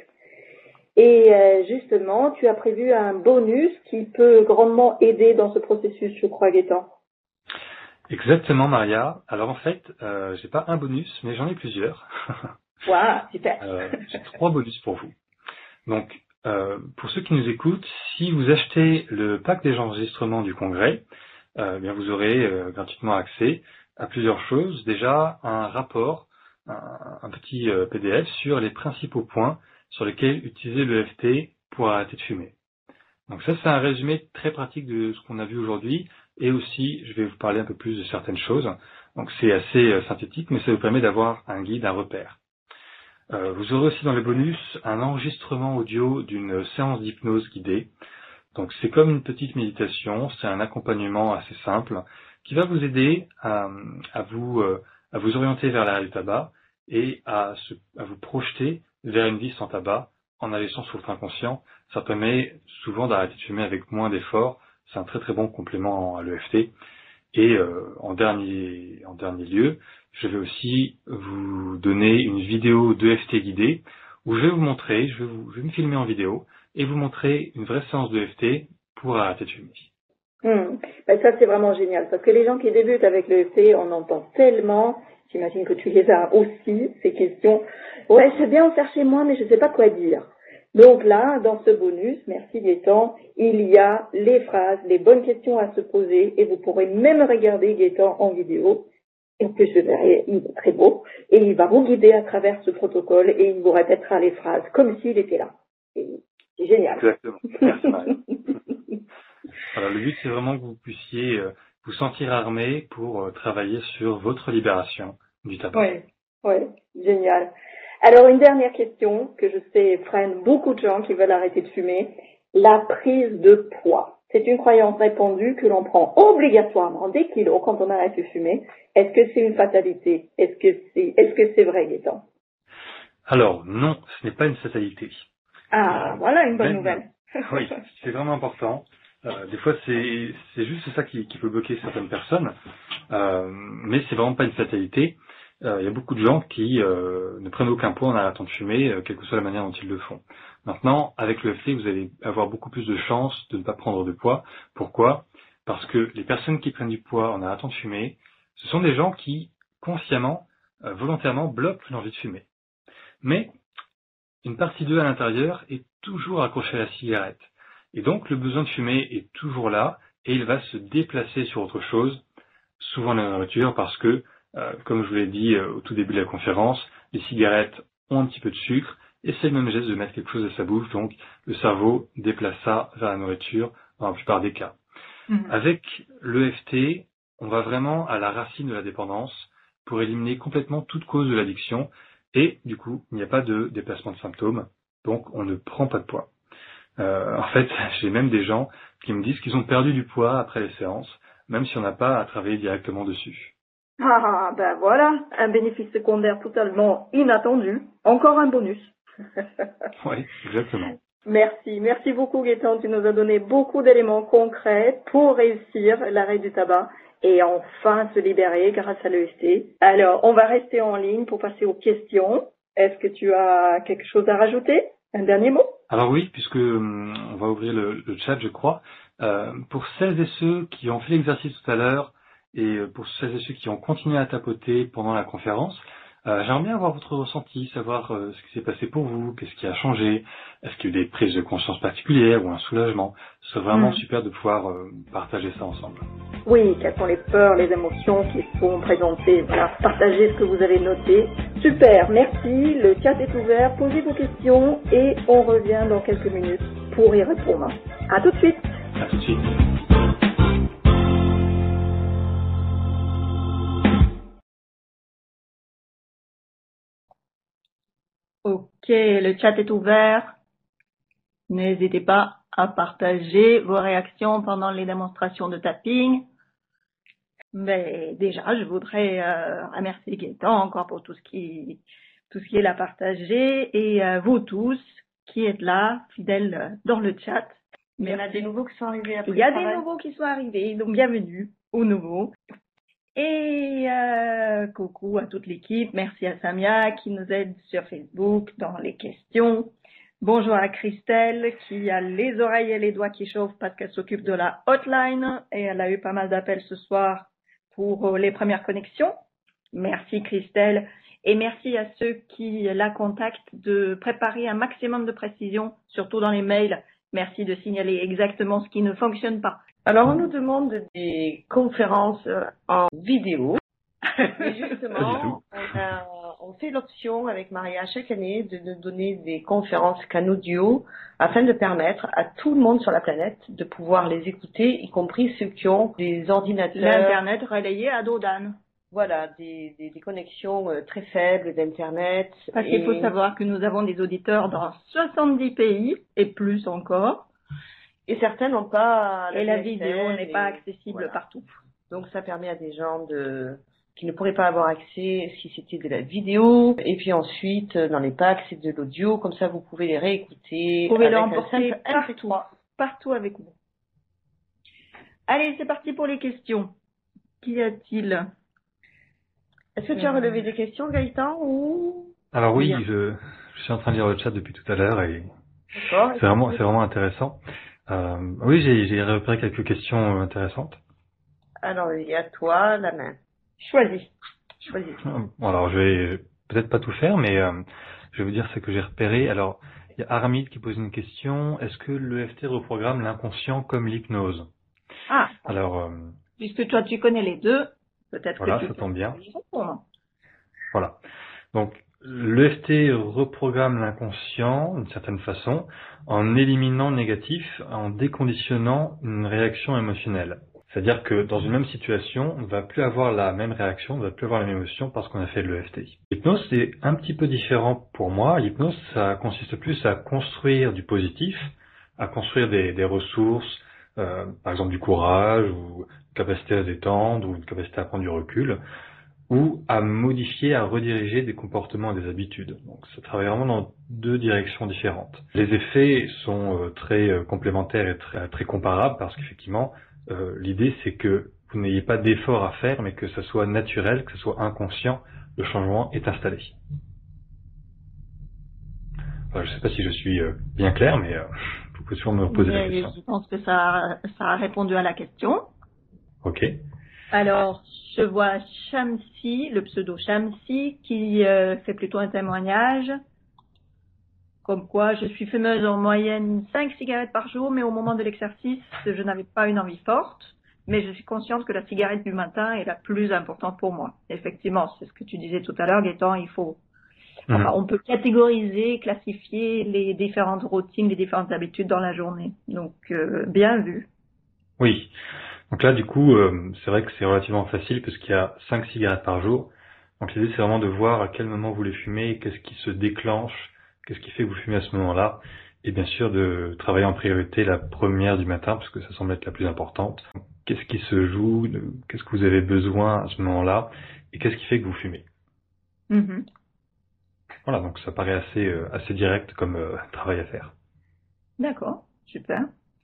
Et justement, tu as prévu un bonus qui peut grandement aider dans ce processus, je crois, Gaëtan. Exactement, Maria. Alors en fait, j'ai pas un bonus, mais j'en ai plusieurs. Waouh, super. J'ai 3 bonus pour vous. Donc, pour ceux qui nous écoutent, si vous achetez le pack des enregistrements du congrès, bien vous aurez gratuitement accès à plusieurs choses. Déjà, un rapport, un petit PDF sur les principaux points sur lesquels utiliser l'EFT pour arrêter de fumer. Donc ça, c'est un résumé très pratique de ce qu'on a vu aujourd'hui, et aussi, je vais vous parler un peu plus de certaines choses. Donc c'est assez synthétique, mais ça vous permet d'avoir un guide, un repère. Vous aurez aussi dans les bonus un enregistrement audio d'une séance d'hypnose guidée. Donc c'est comme une petite méditation, c'est un accompagnement assez simple qui va vous aider à vous orienter vers l'arrêt du tabac et à vous projeter vers une vie sans tabac en agissant sur votre inconscient. Ça permet souvent d'arrêter de fumer avec moins d'efforts. C'est un très très bon complément à l'EFT. Et en dernier lieu, je vais aussi vous donner une vidéo d'EFT guidée où je vais vous montrer, je vais me filmer en vidéo et vous montrer une vraie séance d'EFT pour arrêter de fumer. Ben ça, c'est vraiment génial parce que les gens qui débutent avec l'EFT, on entend tellement, j'imagine que tu les as aussi, ces questions. Ouais, je sais bien en faire chez moi, mais je ne sais pas quoi dire. Donc là, dans ce bonus, merci Gaëtan, il y a les phrases, les bonnes questions à se poser et vous pourrez même regarder Gaëtan en vidéo. Et en plus, je verrai, il est très beau et il va vous guider à travers ce protocole et il vous répétera les phrases comme s'il était là. C'est génial. Exactement. Merci Marie. Alors, le but, c'est vraiment que vous puissiez vous sentir armé pour travailler sur votre libération du tabac. Oui, génial. Alors, une dernière question que je sais freine beaucoup de gens qui veulent arrêter de fumer, la prise de poids. C'est une croyance répandue que l'on prend obligatoirement des kilos quand on arrête de fumer. Est-ce que c'est une fatalité? Est-ce que c'est vrai, Gaëtan? Alors, non, ce n'est pas une fatalité. Voilà une bonne nouvelle. Oui, c'est vraiment important. Des fois, c'est juste ça qui peut bloquer certaines personnes, mais c'est vraiment pas une fatalité. Il y a beaucoup de gens qui ne prennent aucun poids en arrêtant de fumer, quelle que soit la manière dont ils le font. Maintenant, avec le l'EFT, vous allez avoir beaucoup plus de chances de ne pas prendre de poids. Pourquoi? Parce que les personnes qui prennent du poids en arrêtant de fumer, ce sont des gens qui, consciemment, volontairement, bloquent l'envie de fumer. Mais une partie d'eux à l'intérieur est toujours accrochée à la cigarette. Et donc, le besoin de fumer est toujours là, et il va se déplacer sur autre chose, souvent la nourriture, parce que, comme je vous l'ai dit au tout début de la conférence, les cigarettes ont un petit peu de sucre, et c'est le même geste de mettre quelque chose à sa bouche, donc le cerveau déplace ça vers la nourriture dans la plupart des cas. Avec l'EFT, on va vraiment à la racine de la dépendance pour éliminer complètement toute cause de l'addiction, et du coup, il n'y a pas de déplacement de symptômes, donc on ne prend pas de poids. En fait, j'ai même des gens qui me disent qu'ils ont perdu du poids après les séances, même si on n'a pas à travailler directement dessus. Ben voilà, un bénéfice secondaire totalement inattendu. Encore un bonus. Oui, exactement. Merci beaucoup Gaëtan, tu nous as donné beaucoup d'éléments concrets pour réussir l'arrêt du tabac et enfin se libérer grâce à l'EFT. Alors, on va rester en ligne pour passer aux questions. Est-ce que tu as quelque chose à rajouter? Un dernier mot? Alors oui, puisque on va ouvrir le chat, je crois. Pour celles et ceux qui ont fait l'exercice tout à l'heure et pour celles et ceux qui ont continué à tapoter pendant la conférence, j'aimerais bien avoir votre ressenti, savoir ce qui s'est passé pour vous, qu'est-ce qui a changé, est-ce qu'il y a eu des prises de conscience particulières ou un soulagement. Ce serait vraiment super de pouvoir partager ça ensemble. Oui, quelles sont les peurs, les émotions qui sont présentées. Voilà, partagez ce que vous avez noté. Super, merci. Le chat est ouvert. Posez vos questions et on revient dans quelques minutes pour y répondre. À tout de suite. À tout de suite. Ok, le chat est ouvert. N'hésitez pas à partager vos réactions pendant les démonstrations de tapping. Mais déjà, je voudrais remercier Gaëtan encore pour tout ce qui est là partagé et vous tous qui êtes là, fidèles dans le chat. Il y en a des nouveaux qui sont arrivés après. Il y a des nouveaux qui sont arrivés, donc bienvenue aux nouveaux. Et coucou à toute l'équipe. Merci à Samia qui nous aide sur Facebook dans les questions. Bonjour à Christelle qui a les oreilles et les doigts qui chauffent parce qu'elle s'occupe de la hotline et elle a eu pas mal d'appels ce soir pour les premières connexions. Merci Christelle et merci à ceux qui la contactent de préparer un maximum de précision, surtout dans les mails. Merci de signaler exactement ce qui ne fonctionne pas. Alors, on nous demande des conférences en vidéo. Mais justement, on fait l'option avec Maria chaque année de nous donner des conférences qu'en audio afin de permettre à tout le monde sur la planète de pouvoir les écouter, y compris ceux qui ont des ordinateurs. L'Internet relayé à dos d'âne. Voilà, des connexions très faibles d'Internet. Parce qu'il faut savoir que nous avons des auditeurs dans 70 pays et plus encore. Et certains n'ont pas... Et la vidéo n'est pas accessible partout. Donc ça permet à des gens qui ne pourraient pas avoir accès si c'était de la vidéo. Et puis ensuite, dans les packs, c'est de l'audio. Comme ça, vous pouvez les réécouter. Vous pouvez l'emporter partout avec vous. Allez, c'est parti pour les questions. Qu'y a-t-il? Est-ce que tu as relevé des questions, Gaëtan, ou... Alors oui, je suis en train de lire le chat depuis tout à l'heure et c'est vraiment intéressant. Oui, j'ai repéré quelques questions intéressantes. Alors, il y a toi la main. Choisis. Bon, alors, je vais peut-être pas tout faire, mais je vais vous dire ce que j'ai repéré. Alors, il y a Armide qui pose une question. Est-ce que l'EFT reprogramme l'inconscient comme l'hypnose? Ah. Alors, puisque toi, tu connais les deux, peut-être voilà, que ça tombe bien. Voilà. Donc, l'EFT reprogramme l'inconscient, d'une certaine façon, en éliminant le négatif, en déconditionnant une réaction émotionnelle. C'est-à-dire que dans une même situation, on ne va plus avoir la même réaction, on ne va plus avoir la même émotion parce qu'on a fait de l'EFT. L'hypnose, c'est un petit peu différent pour moi. L'hypnose, ça consiste plus à construire du positif, à construire des ressources, par exemple du courage, ou une capacité à se détendre, ou une capacité à prendre du recul, ou à modifier, à rediriger des comportements et des habitudes. Donc ça travaille vraiment dans deux directions différentes. Les effets sont très complémentaires et très comparables parce qu'effectivement, l'idée c'est que vous n'ayez pas d'effort à faire, mais que ça soit naturel, que ce soit inconscient, le changement est installé. Enfin, je ne sais pas si je suis bien clair, mais vous pouvez toujours me poser la question. Je pense que ça a répondu à la question. Ok. Alors, je vois Shamsi, le pseudo Shamsi, qui fait plutôt un témoignage. Comme quoi, je suis fumeuse en moyenne 5 cigarettes par jour, mais au moment de l'exercice, je n'avais pas une envie forte. Mais je suis consciente que la cigarette du matin est la plus importante pour moi. Effectivement, c'est ce que tu disais tout à l'heure, Gaëtan, il faut... Enfin, on peut catégoriser, classifier les différentes routines, les différentes habitudes dans la journée. Donc, bien vu. Oui. Donc là, du coup, c'est vrai que c'est relativement facile parce qu'il y a 5 cigarettes par jour. Donc l'idée, c'est vraiment de voir à quel moment vous les fumez, qu'est-ce qui se déclenche, qu'est-ce qui fait que vous fumez à ce moment-là. Et bien sûr, de travailler en priorité la première du matin parce que ça semble être la plus importante. Qu'est-ce qui se joue, qu'est-ce que vous avez besoin à ce moment-là et qu'est-ce qui fait que vous fumez. Voilà, donc ça paraît assez direct comme travail à faire. D'accord, super.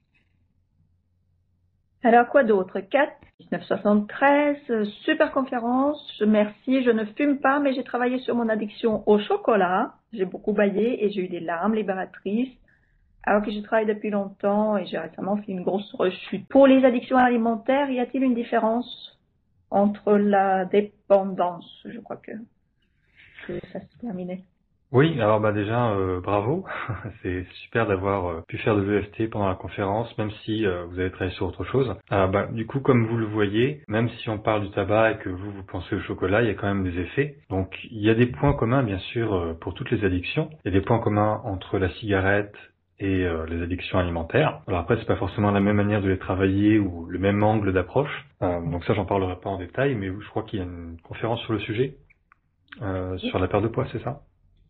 Alors, quoi d'autre? 4, 1973, super conférence. Merci, je ne fume pas, mais j'ai travaillé sur mon addiction au chocolat. J'ai beaucoup baillé et j'ai eu des larmes libératrices. Alors que je travaille depuis longtemps et j'ai récemment fait une grosse rechute. Pour les addictions alimentaires, y a-t-il une différence entre la dépendance? Je crois que ça s'est terminé. Oui, alors déjà, bravo. C'est super d'avoir pu faire de l'EFT pendant la conférence, même si vous avez travaillé sur autre chose. Du coup, comme vous le voyez, même si on parle du tabac et que vous pensez au chocolat, il y a quand même des effets. Donc, il y a des points communs, bien sûr, pour toutes les addictions. Il y a des points communs entre la cigarette et les addictions alimentaires. Alors après, c'est pas forcément la même manière de les travailler ou le même angle d'approche. Donc ça, j'en parlerai pas en détail, mais je crois qu'il y a une conférence sur le sujet, sur la perte de poids, c'est ça ?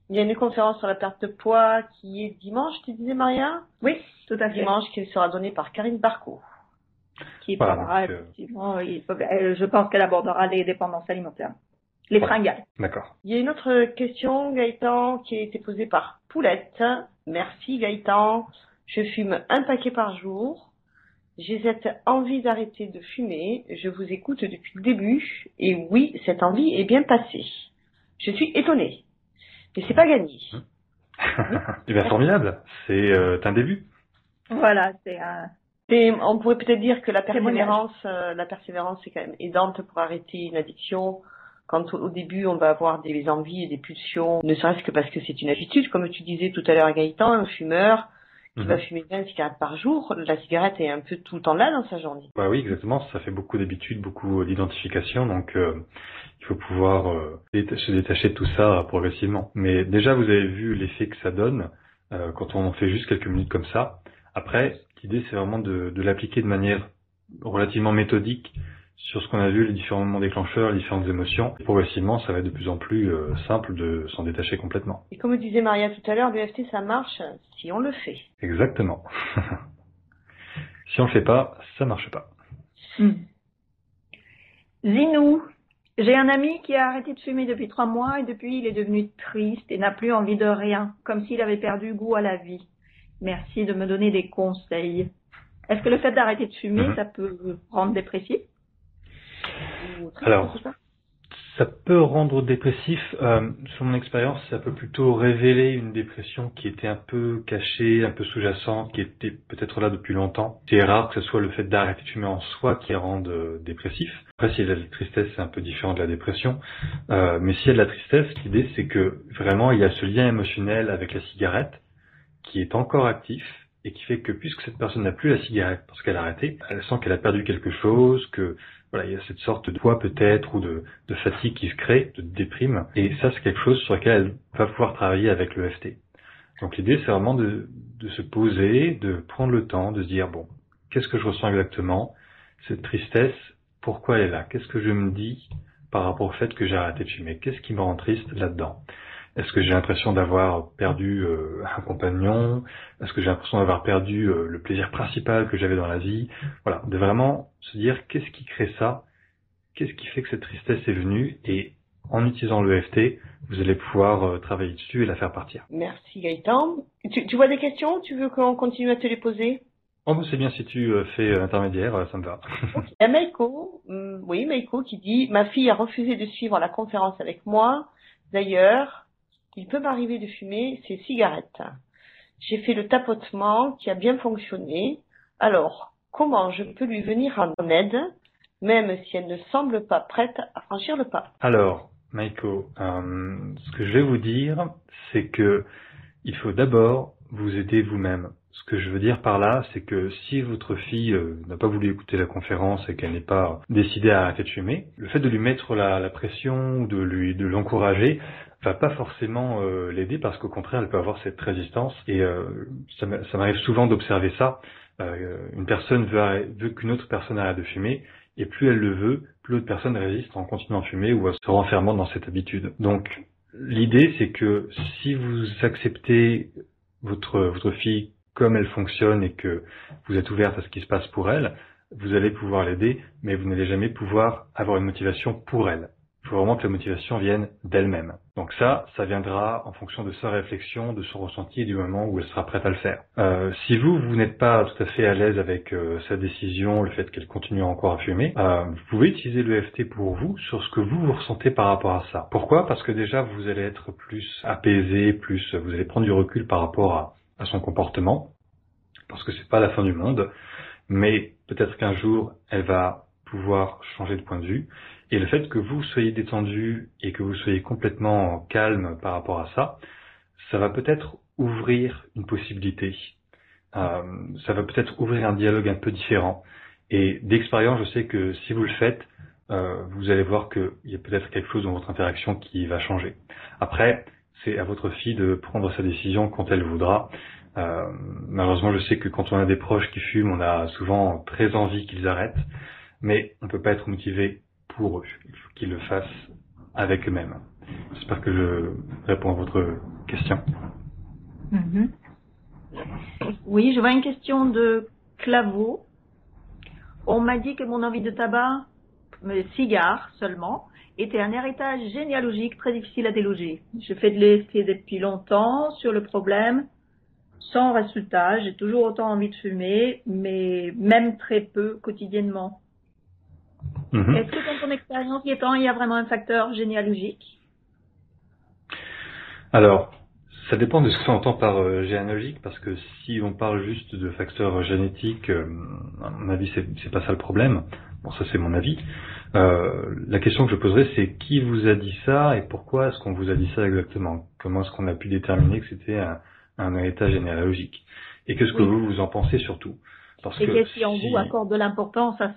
Il y a une conférence sur la perte de poids qui est dimanche, tu disais Maria? Oui, tout à fait. Dimanche, qui sera donnée par Karine Barco. Qui parlera, effectivement, je pense qu'elle abordera les dépendances alimentaires. Les fringales. D'accord. Il y a une autre question, Gaëtan, qui a été posée par Poulette. Merci Gaëtan. Je fume un paquet par jour. J'ai cette envie d'arrêter de fumer. Je vous écoute depuis le début. Et oui, cette envie est bien passée. Je suis étonnée. Mais c'est pas gagné. Eh bien, formidable. C'est un début. Voilà, c'est un... On pourrait peut-être dire que la persévérance est quand même aidante pour arrêter une addiction. Quand au début, on va avoir des envies et des pulsions, ne serait-ce que parce que c'est une habitude. Comme tu disais tout à l'heure, Gaëtan, un fumeur qui va fumer 20 cigarettes par jour, la cigarette est un peu tout le temps là dans sa journée. Bah oui, exactement. Ça fait beaucoup d'habitudes, beaucoup d'identification. Donc, il faut pouvoir se détacher de tout ça progressivement. Mais déjà, vous avez vu l'effet que ça donne quand on en fait juste quelques minutes comme ça. Après, l'idée, c'est vraiment de l'appliquer de manière relativement méthodique sur ce qu'on a vu, les différents moments déclencheurs, les différentes émotions. Et progressivement, ça va être de plus en plus simple de s'en détacher complètement. Et comme disait Maria tout à l'heure, l'EFT, ça marche si on le fait. Exactement. Si on le fait pas, ça marche pas. Zinou, j'ai un ami qui a arrêté de fumer depuis 3 mois et depuis il est devenu triste et n'a plus envie de rien, comme s'il avait perdu goût à la vie. Merci de me donner des conseils. Est-ce que le fait d'arrêter de fumer, ça peut rendre dépressif? Alors, ça peut rendre dépressif. Sur mon expérience, ça peut plutôt révéler une dépression qui était un peu cachée, un peu sous-jacente, qui était peut-être là depuis longtemps. C'est rare que ce soit le fait d'arrêter de fumer en soi qui rende dépressif. Après, s'il y a de la tristesse, c'est un peu différent de la dépression. Mais s'il y a de la tristesse, l'idée c'est que vraiment il y a ce lien émotionnel avec la cigarette qui est encore actif et qui fait que puisque cette personne n'a plus la cigarette parce qu'elle a arrêté, elle sent qu'elle a perdu quelque chose, que voilà, il y a cette sorte de poids peut-être ou de fatigue qui se crée, de déprime, et ça c'est quelque chose sur lequel elle va pouvoir travailler avec l'EFT. Donc l'idée c'est vraiment de se poser, de prendre le temps, de se dire bon, qu'est-ce que je ressens exactement, cette tristesse, pourquoi elle est là, qu'est-ce que je me dis par rapport au fait que j'ai arrêté de fumer, qu'est-ce qui me rend triste là-dedans. Est-ce que j'ai l'impression d'avoir perdu un compagnon? Est-ce que j'ai l'impression d'avoir perdu le plaisir principal que j'avais dans la vie? Voilà, de vraiment se dire qu'est-ce qui crée ça? Qu'est-ce qui fait que cette tristesse est venue? Et en utilisant l'EFT, vous allez pouvoir travailler dessus et la faire partir. Merci Gaëtan. Tu vois des questions? Tu veux qu'on continue à te les poser? Oh, c'est bien si tu fais l'intermédiaire, ça me va. Il y a Meiko qui dit « Ma fille a refusé de suivre la conférence avec moi. D'ailleurs, il peut m'arriver de fumer ses cigarettes. J'ai fait le tapotement qui a bien fonctionné. Alors, comment je peux lui venir en aide, même si elle ne semble pas prête à franchir le pas ?» Alors, Maïko, ce que je vais vous dire, c'est que il faut d'abord vous aider vous-même. Ce que je veux dire par là, c'est que si votre fille n'a pas voulu écouter la conférence et qu'elle n'est pas décidée à arrêter de fumer, le fait de lui mettre la pression ou de l'encourager va pas forcément l'aider parce qu'au contraire, elle peut avoir cette résistance. Et ça m'arrive souvent d'observer ça. Une personne veut qu'une autre personne arrête de fumer, et plus elle le veut, plus l'autre personne résiste en continuant à fumer ou en se renfermant dans cette habitude. Donc, l'idée, c'est que si vous acceptez votre fille comme elle fonctionne et que vous êtes ouverte à ce qui se passe pour elle, vous allez pouvoir l'aider, mais vous n'allez jamais pouvoir avoir une motivation pour elle. Il faut vraiment que la motivation vienne d'elle-même. Donc ça viendra en fonction de sa réflexion, de son ressenti et du moment où elle sera prête à le faire. Si vous n'êtes pas tout à fait à l'aise avec sa décision, le fait qu'elle continue encore à fumer, vous pouvez utiliser l'EFT pour vous sur ce que vous ressentez par rapport à ça. Pourquoi? Parce que déjà vous allez être plus apaisé, vous allez prendre du recul par rapport à son comportement, parce que c'est pas la fin du monde, mais peut-être qu'un jour elle va pouvoir changer de point de vue. Et le fait que vous soyez détendu et que vous soyez complètement calme par rapport à ça, ça va peut-être ouvrir une possibilité. Ça va peut-être ouvrir un dialogue un peu différent. Et d'expérience, je sais que si vous le faites, vous allez voir qu'il y a peut-être quelque chose dans votre interaction qui va changer. Après, c'est à votre fille de prendre sa décision quand elle voudra. Malheureusement, je sais que quand on a des proches qui fument, on a souvent très envie qu'ils arrêtent, mais on ne peut pas être motivé pour eux. Il faut qu'ils le fassent avec eux-mêmes. J'espère que je réponds à votre question. Mhm. Oui, je vois une question de Claveau. On m'a dit que mon envie de tabac, cigare seulement, était un héritage généalogique très difficile à déloger. Je fais de l'EFT depuis longtemps sur le problème, sans résultat. J'ai toujours autant envie de fumer, mais même très peu quotidiennement. Est-ce que dans ton expérience, Gaëtan, il y a vraiment un facteur généalogique? Alors, ça dépend de ce qu'on entend par généalogique, parce que si on parle juste de facteurs génétiques, à mon avis, c'est pas ça le problème. Bon, ça c'est mon avis. La question que je poserais, c'est qui vous a dit ça et pourquoi est-ce qu'on vous a dit ça exactement? Comment est-ce qu'on a pu déterminer que c'était un héritage généalogique? Et qu'est-ce que vous en pensez surtout? Parce et que qu'est-ce qui en vous accorde de l'importance à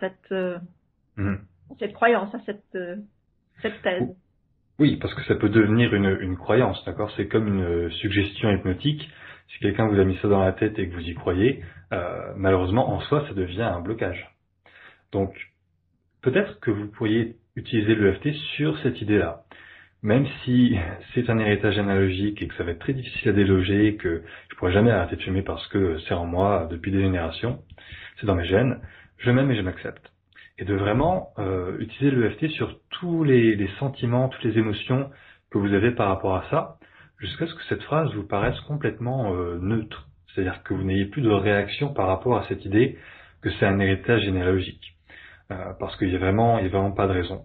cette croyance, à cette thèse? Oui, parce que ça peut devenir une croyance, d'accord? C'est comme une suggestion hypnotique. Si quelqu'un vous a mis ça dans la tête et que vous y croyez, malheureusement, en soi, ça devient un blocage. Donc, peut-être que vous pourriez utiliser l'EFT sur cette idée-là. Même si c'est un héritage analogique et que ça va être très difficile à déloger, que je pourrais jamais arrêter de fumer parce que c'est en moi depuis des générations, c'est dans mes gènes, je m'aime et je m'accepte. Et de vraiment utiliser l'EFT sur tous les sentiments, toutes les émotions que vous avez par rapport à ça, jusqu'à ce que cette phrase vous paraisse complètement neutre. C'est-à-dire que vous n'ayez plus de réaction par rapport à cette idée que c'est un héritage généalogique. Parce qu'il y a vraiment pas de raison.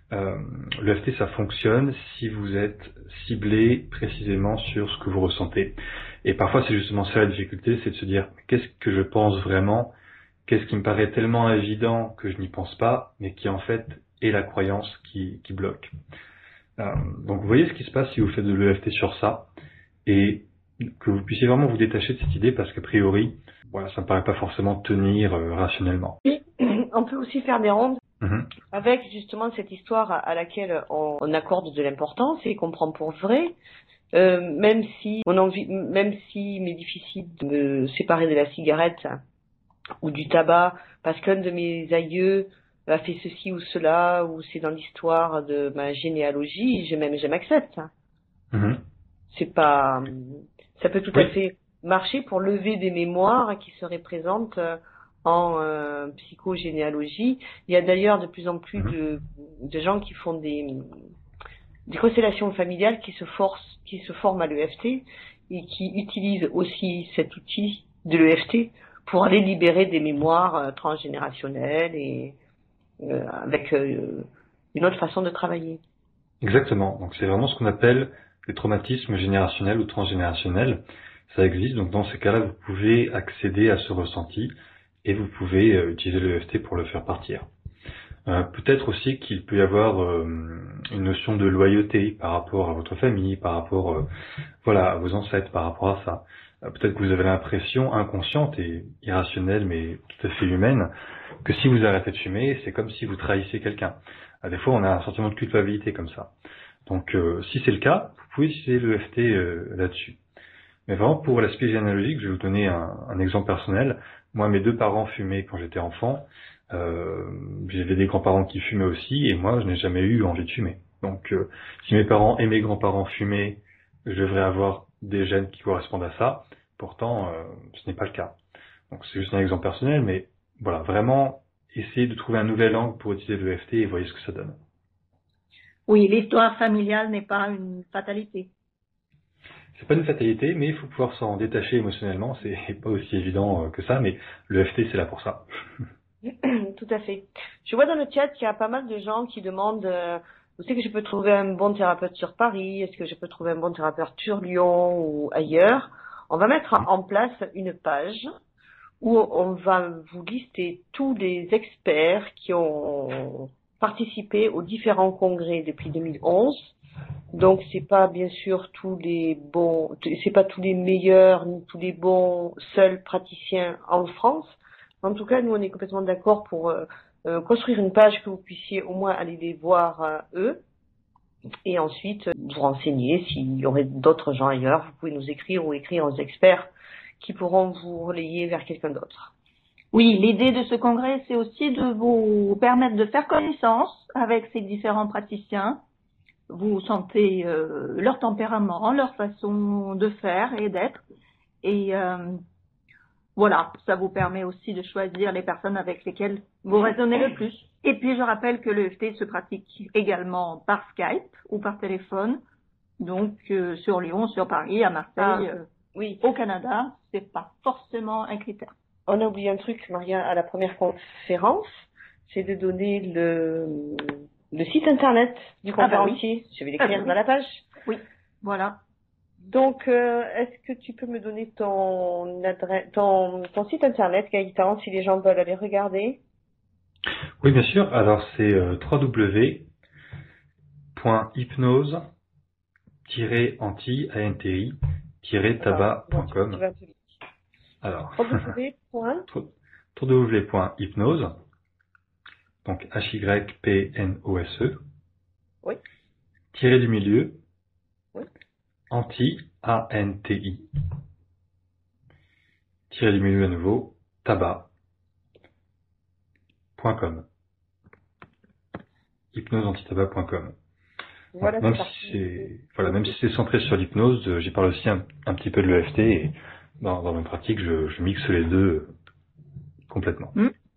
L'EFT, ça fonctionne si vous êtes ciblé précisément sur ce que vous ressentez. Et parfois, c'est justement ça la difficulté, c'est de se dire qu'est-ce que je pense vraiment, qu'est-ce qui me paraît tellement évident que je n'y pense pas, mais qui en fait est la croyance qui bloque. Donc vous voyez ce qui se passe si vous faites de l'EFT sur ça, et que vous puissiez vraiment vous détacher de cette idée, parce qu'a priori, voilà, ça me paraît pas forcément tenir rationnellement. On peut aussi faire des rondes avec justement cette histoire à laquelle on accorde de l'importance et qu'on prend pour vrai, même si il m'est difficile de me séparer de la cigarette ou du tabac parce qu'un de mes aïeux a fait ceci ou cela, ou c'est dans l'histoire de ma généalogie, je m'accepte. C'est pas, ça peut tout à fait marcher pour lever des mémoires qui seraient présentes en psychogénéalogie. Il y a d'ailleurs de plus en plus de gens qui font des constellations familiales qui se forment à l'EFT et qui utilisent aussi cet outil de l'EFT pour aller libérer des mémoires transgénérationnelles et avec une autre façon de travailler. Exactement. Donc c'est vraiment ce qu'on appelle les traumatismes générationnels ou transgénérationnels. Ça existe. Donc dans ces cas-là, vous pouvez accéder à ce ressenti et vous pouvez utiliser l'EFT pour le faire partir. Peut-être aussi qu'il peut y avoir une notion de loyauté par rapport à votre famille, par rapport à vos ancêtres, par rapport à ça. Peut-être que vous avez l'impression inconsciente et irrationnelle, mais tout à fait humaine, que si vous arrêtez de fumer, c'est comme si vous trahissiez quelqu'un. Des fois, on a un sentiment de culpabilité comme ça. Donc, si c'est le cas, vous pouvez utiliser l'EFT là-dessus. Mais vraiment, pour l'aspect généalogique, je vais vous donner un exemple personnel. Moi, mes deux parents fumaient quand j'étais enfant. J'avais des grands-parents qui fumaient aussi, et moi, je n'ai jamais eu envie de fumer. Donc, si mes parents et mes grands-parents fumaient, je devrais avoir des gènes qui correspondent à ça. Pourtant, ce n'est pas le cas. Donc, c'est juste un exemple personnel, mais voilà, vraiment, essayez de trouver un nouvel angle pour utiliser l'EFT et voyez ce que ça donne. Oui, l'histoire familiale n'est pas une fatalité. C'est pas une fatalité, mais il faut pouvoir s'en détacher émotionnellement. C'est pas aussi évident que ça, mais l'EFT, c'est là pour ça. Tout à fait. Je vois dans le chat qu'il y a pas mal de gens qui demandent où c'est que je peux trouver un bon thérapeute sur Paris, est-ce que je peux trouver un bon thérapeute sur Lyon ou ailleurs. On va mettre en place une page où on va vous lister tous les experts qui ont participé aux différents congrès depuis 2011. Donc c'est pas bien sûr c'est pas tous les meilleurs ni tous les bons seuls praticiens en France. En tout cas, nous on est complètement d'accord pour construire une page que vous puissiez au moins aller les voir eux et ensuite vous renseigner s'il y aurait d'autres gens ailleurs. Vous pouvez nous écrire ou écrire aux experts qui pourront vous relayer vers quelqu'un d'autre. Oui, l'idée de ce congrès, c'est aussi de vous permettre de faire connaissance avec ces différents praticiens, vous sentez leur tempérament, leur façon de faire et d'être. Et voilà, ça vous permet aussi de choisir les personnes avec lesquelles vous raisonnez le plus. Et puis je rappelle que l'EFT se pratique également par Skype ou par téléphone. Donc sur Lyon, sur Paris, à Marseille, oui. Au Canada, c'est pas forcément un critère. On a oublié un truc, Maria, à la première conférence, c'est de donner le site internet du conférencier. Oui. Je vais l'écrire dans la page. Oui, voilà. Donc, est-ce que tu peux me donner ton adresse, ton site internet, Gaëtan, si les gens veulent aller regarder? Oui, bien sûr. Alors, c'est www.hypnose-tabac.com. Alors, www.hypnose, donc HYPNOSE, oui. tiré du milieu, oui. anti, ANTI, tiré du milieu à nouveau, tabac.com. Hypnoseantitabac.com. Voilà, même si c'est centré sur l'hypnose, j'y parle aussi un petit peu de l'EFT et dans mes pratiques, je mixe les deux complètement.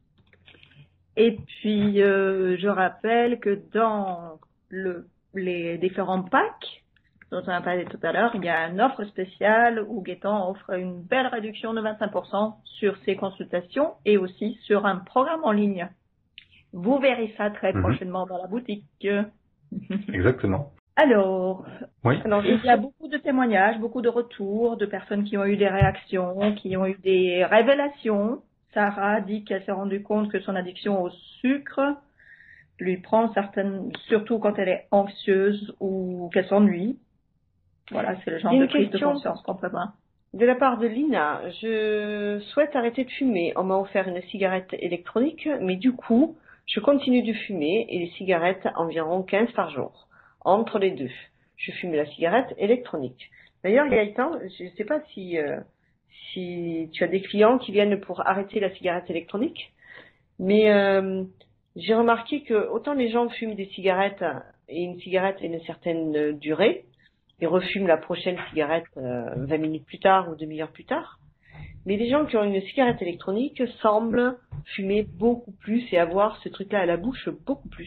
Et puis, je rappelle que dans les différents packs dont on a parlé tout à l'heure, il y a une offre spéciale où Gaëtan offre une belle réduction de 25% sur ses consultations et aussi sur un programme en ligne. Vous verrez ça très prochainement dans la boutique. Exactement. Alors, oui. Il y a beaucoup de témoignages, beaucoup de retours de personnes qui ont eu des réactions, qui ont eu des révélations. Sarah dit qu'elle s'est rendue compte que son addiction au sucre lui prend surtout quand elle est anxieuse ou qu'elle s'ennuie. Voilà, c'est le genre de prise de conscience qu'on peut voir. De la part de Lina, je souhaite arrêter de fumer. On m'a offert une cigarette électronique, mais du coup, je continue de fumer et les cigarettes environ 15 par jour. Entre les deux, je fume la cigarette électronique. D'ailleurs, Gaëtan, je ne sais pas si tu as des clients qui viennent pour arrêter la cigarette électronique, mais j'ai remarqué que autant les gens fument des cigarettes et une cigarette a une certaine durée, et refument la prochaine cigarette 20 minutes plus tard ou demi-heure plus tard, mais les gens qui ont une cigarette électronique semblent fumer beaucoup plus et avoir ce truc-là à la bouche beaucoup plus.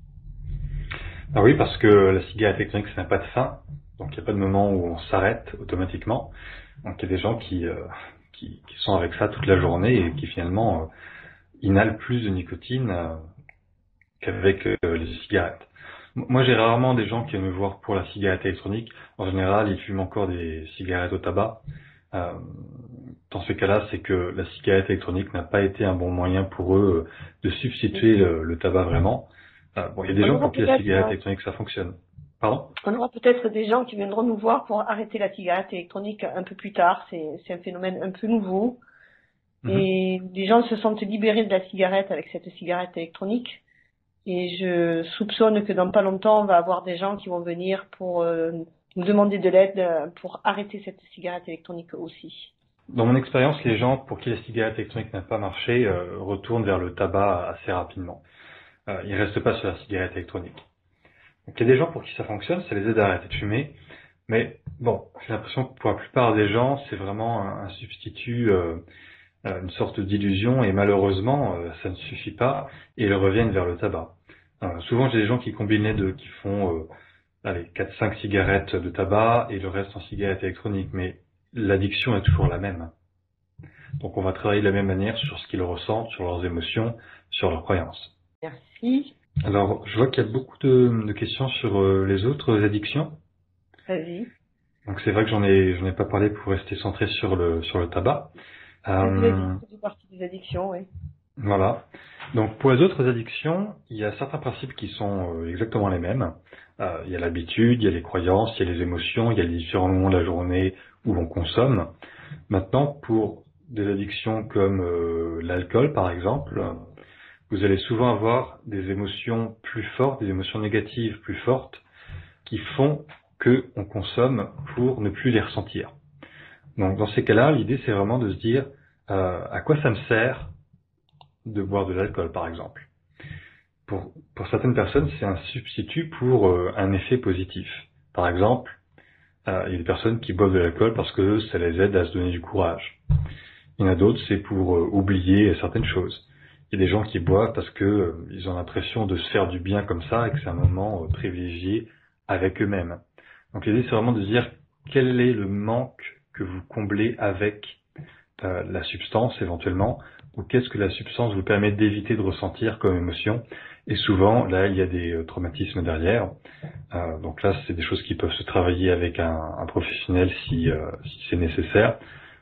Ah oui, parce que la cigarette électronique, ça n'a pas de fin, donc il n'y a pas de moment où on s'arrête automatiquement. Donc il y a des gens qui sont avec ça toute la journée et qui finalement inhalent plus de nicotine qu'avec les cigarettes. Moi, j'ai rarement des gens qui viennent me voir pour la cigarette électronique. En général, ils fument encore des cigarettes au tabac. Dans ce cas-là, c'est que la cigarette électronique n'a pas été un bon moyen pour eux de substituer le tabac vraiment. Il y a des gens pour qui la cigarette électronique, ça fonctionne. Pardon ? On aura peut-être des gens qui viendront nous voir pour arrêter la cigarette électronique un peu plus tard. C'est un phénomène un peu nouveau. Et les gens se sentent libérés de la cigarette avec cette cigarette électronique. Et je soupçonne que dans pas longtemps, on va avoir des gens qui vont venir pour nous demander de l'aide pour arrêter cette cigarette électronique aussi. Dans mon expérience, les gens pour qui la cigarette électronique n'a pas marché retournent vers le tabac assez rapidement. Ils restent pas sur la cigarette électronique. Donc il y a des gens pour qui ça fonctionne, ça les aide à arrêter de fumer. Mais bon, j'ai l'impression que pour la plupart des gens, c'est vraiment un substitut, une sorte d'illusion, et malheureusement, ça ne suffit pas, et ils reviennent vers le tabac. Souvent, j'ai des gens qui combinent les deux, qui font 4-5 cigarettes de tabac et le reste en cigarette électronique, mais l'addiction est toujours la même. Donc on va travailler de la même manière sur ce qu'ils ressentent, sur leurs émotions, sur leurs croyances. Merci. Alors, je vois qu'il y a beaucoup de questions sur les autres addictions. Vas-y. Donc c'est vrai que j'en ai pas parlé pour rester centré sur le tabac. C'est partie des addictions, oui. Voilà. Donc pour les autres addictions, il y a certains principes qui sont exactement les mêmes. Il y a l'habitude, il y a les croyances, il y a les émotions, il y a les différents moments de la journée où l'on consomme. Maintenant, pour des addictions comme l'alcool par exemple, vous allez souvent avoir des émotions plus fortes, des émotions négatives plus fortes qui font que on consomme pour ne plus les ressentir. Donc dans ces cas-là, l'idée c'est vraiment de se dire à quoi ça me sert de boire de l'alcool par exemple. pour certaines personnes, c'est un substitut pour un effet positif. Par exemple, il y a des personnes qui boivent de l'alcool parce que ça les aide à se donner du courage. Il y en a d'autres, c'est pour oublier certaines choses. Il y a des gens qui boivent parce que ils ont l'impression de se faire du bien comme ça et que c'est un moment privilégié avec eux-mêmes. Donc l'idée, c'est vraiment de dire quel est le manque que vous comblez avec la substance éventuellement, ou qu'est-ce que la substance vous permet d'éviter de ressentir comme émotion. Et souvent, là, il y a des traumatismes derrière. Donc là, c'est des choses qui peuvent se travailler avec un professionnel si c'est nécessaire.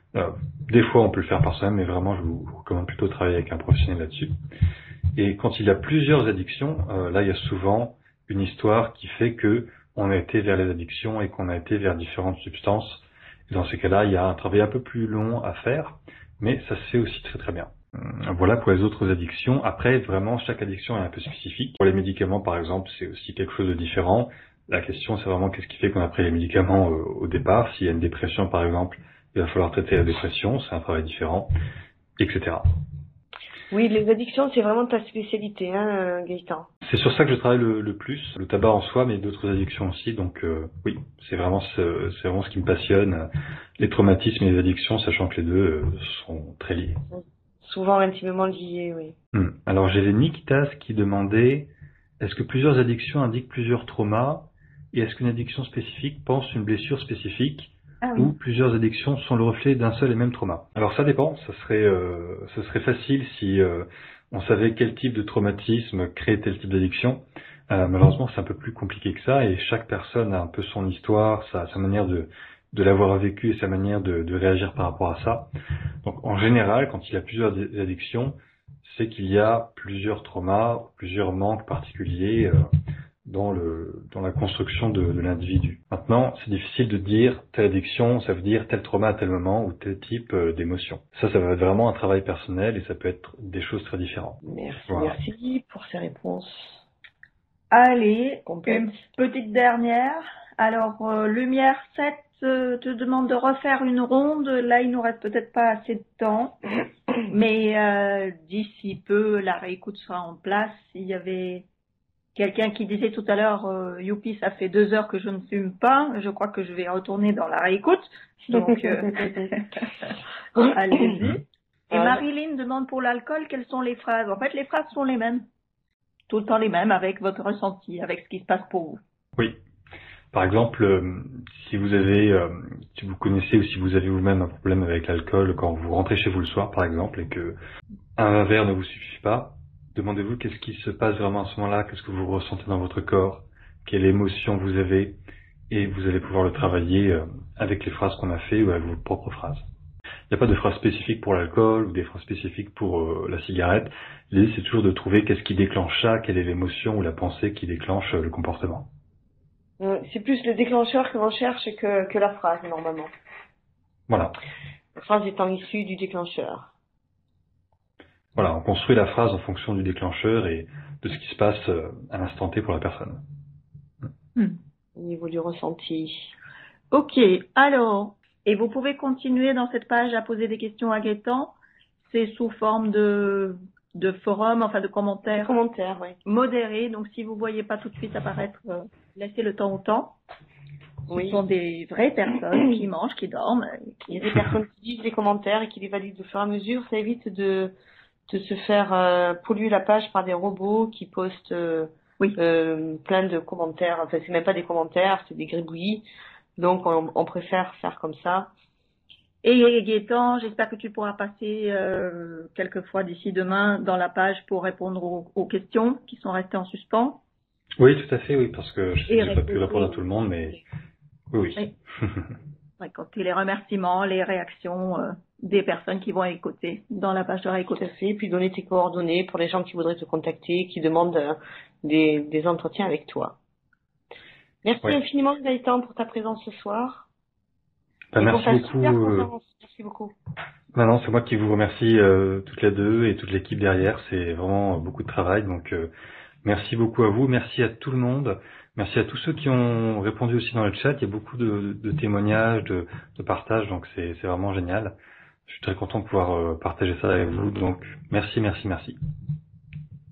Des fois, on peut le faire par soi-même, mais vraiment, je vous recommande plutôt de travailler avec un professionnel là-dessus. Et quand il y a plusieurs addictions, là, il y a souvent une histoire qui fait que on a été vers les addictions et qu'on a été vers différentes substances. Et dans ces cas-là, il y a un travail un peu plus long à faire, mais ça se fait aussi très très bien. Voilà pour les autres addictions. Après, vraiment, chaque addiction est un peu spécifique. Pour les médicaments, par exemple, c'est aussi quelque chose de différent. La question, c'est vraiment qu'est-ce qui fait qu'on a pris les médicaments au départ. S'il y a une dépression, par exemple, il va falloir traiter la dépression, c'est un travail différent, etc. Oui, les addictions, c'est vraiment ta spécialité, hein, Gaëtan. C'est sur ça que je travaille le plus, le tabac en soi, mais d'autres addictions aussi. Donc oui, c'est vraiment ce qui me passionne, les traumatismes et les addictions, sachant que les deux sont très liés. Souvent intimement liés, oui. Alors j'avais Nikitas qui demandait est-ce que plusieurs addictions indiquent plusieurs traumas et est-ce qu'une addiction spécifique pense une blessure spécifique ou plusieurs addictions sont le reflet d'un seul et même trauma. Alors ça dépend, ce serait facile si on savait quel type de traumatisme crée tel type d'addiction. Malheureusement, c'est un peu plus compliqué que ça et chaque personne a un peu son histoire, sa manière de l'avoir vécu et sa manière de réagir par rapport à ça. Donc en général, quand il y a plusieurs addictions, c'est qu'il y a plusieurs traumas, plusieurs manques particuliers dans la construction de l'individu. Maintenant, c'est difficile de dire telle addiction, ça veut dire tel trauma à tel moment ou tel type d'émotion. Ça va être vraiment un travail personnel et ça peut être des choses très différentes. Merci pour ces réponses. Allez, une petite dernière. Alors, Lumière 7 te demande de refaire une ronde. Là, il nous reste peut-être pas assez de temps. Mais d'ici peu, la réécoute sera en place. Il y avait quelqu'un qui disait tout à l'heure, youpi, ça fait 2 heures que je ne fume pas. Je crois que je vais retourner dans la réécoute. Donc, allez-y. Et Marilyn demande pour l'alcool, quelles sont les phrases? En fait, les phrases sont les mêmes. Tout le temps les mêmes avec votre ressenti, avec ce qui se passe pour vous. Oui. Par exemple, si vous connaissez ou si vous avez vous-même un problème avec l'alcool quand vous rentrez chez vous le soir, par exemple, et que un verre ne vous suffit pas, demandez-vous qu'est-ce qui se passe vraiment à ce moment-là, qu'est-ce que vous ressentez dans votre corps, quelle émotion vous avez, et vous allez pouvoir le travailler avec les phrases qu'on a fait ou avec vos propres phrases. Il n'y a pas de phrase spécifique pour l'alcool ou des phrases spécifiques pour la cigarette. L'idée, c'est toujours de trouver qu'est-ce qui déclenche ça, quelle est l'émotion ou la pensée qui déclenche le comportement. C'est plus le déclencheur que l'on cherche que la phrase, normalement. Voilà. La phrase étant issue du déclencheur. Voilà, on construit la phrase en fonction du déclencheur et de ce qui se passe à l'instant T pour la personne. Au niveau du ressenti. Ok, alors, et vous pouvez continuer dans cette page à poser des questions à Gaëtan. C'est sous forme de forum, enfin de commentaires. Commentaires, oui. Modérés. Donc si vous ne voyez pas tout de suite apparaître, laissez le temps au temps. Oui. Ce sont des vraies personnes qui mangent, qui dorment. Il y a des personnes qui disent des commentaires et qui les valident au fur et à mesure. Ça évite de se faire polluer la page par des robots qui postent plein de commentaires. Enfin, c'est même pas des commentaires, c'est des gribouillis. Donc, on préfère faire comme ça. Et Gaëtan, j'espère que tu pourras passer quelques fois d'ici demain dans la page pour répondre aux questions qui sont restées en suspens. Oui, tout à fait, oui, parce que je sais que j'ai pas pu répondre à tout le monde, mais oui. Récolter les remerciements, les réactions des personnes qui vont écouter dans la page de réécoute. Tout à fait, puis donner tes coordonnées pour les gens qui voudraient te contacter, qui demandent des entretiens avec toi. Merci infiniment Gaëtan pour ta présence ce soir. Merci beaucoup. Non, c'est moi qui vous remercie toutes les deux et toute l'équipe derrière. C'est vraiment beaucoup de travail. Donc merci beaucoup à vous. Merci à tout le monde. Merci à tous ceux qui ont répondu aussi dans le chat. Il y a beaucoup de témoignages, de partages. Donc c'est vraiment génial. Je suis très content de pouvoir partager ça avec vous. Donc merci.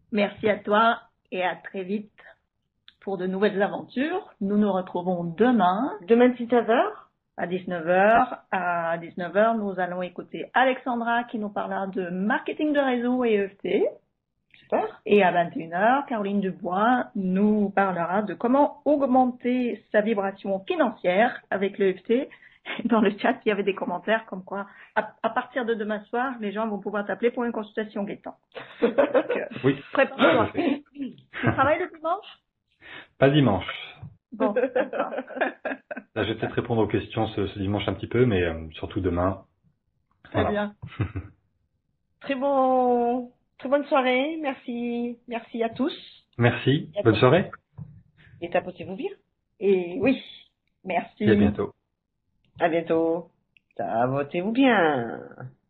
Merci à toi et à très vite pour de nouvelles aventures. Nous nous retrouvons demain. Demain 19h. À 19h. À 19h, nous allons écouter Alexandra qui nous parlera de marketing de réseau et EFT. Super. Et à 21h, Caroline Dubois nous parlera de comment augmenter sa vibration financière avec l'EFT. Dans le chat, il y avait des commentaires comme quoi, à partir de demain soir, les gens vont pouvoir t'appeler pour une consultation Gaëtan. Oui. Prépare-toi. Tu travailles le dimanche? Pas dimanche. Bon, d'accord. Là, je vais peut-être répondre aux questions ce dimanche un petit peu, mais surtout demain. Très Voilà. bien. Très bonne soirée. Merci à tous. Merci. Bonne soirée. Et tapotez-vous bien. Et oui, merci. Et à bientôt. À bientôt. Tapotez-vous bien.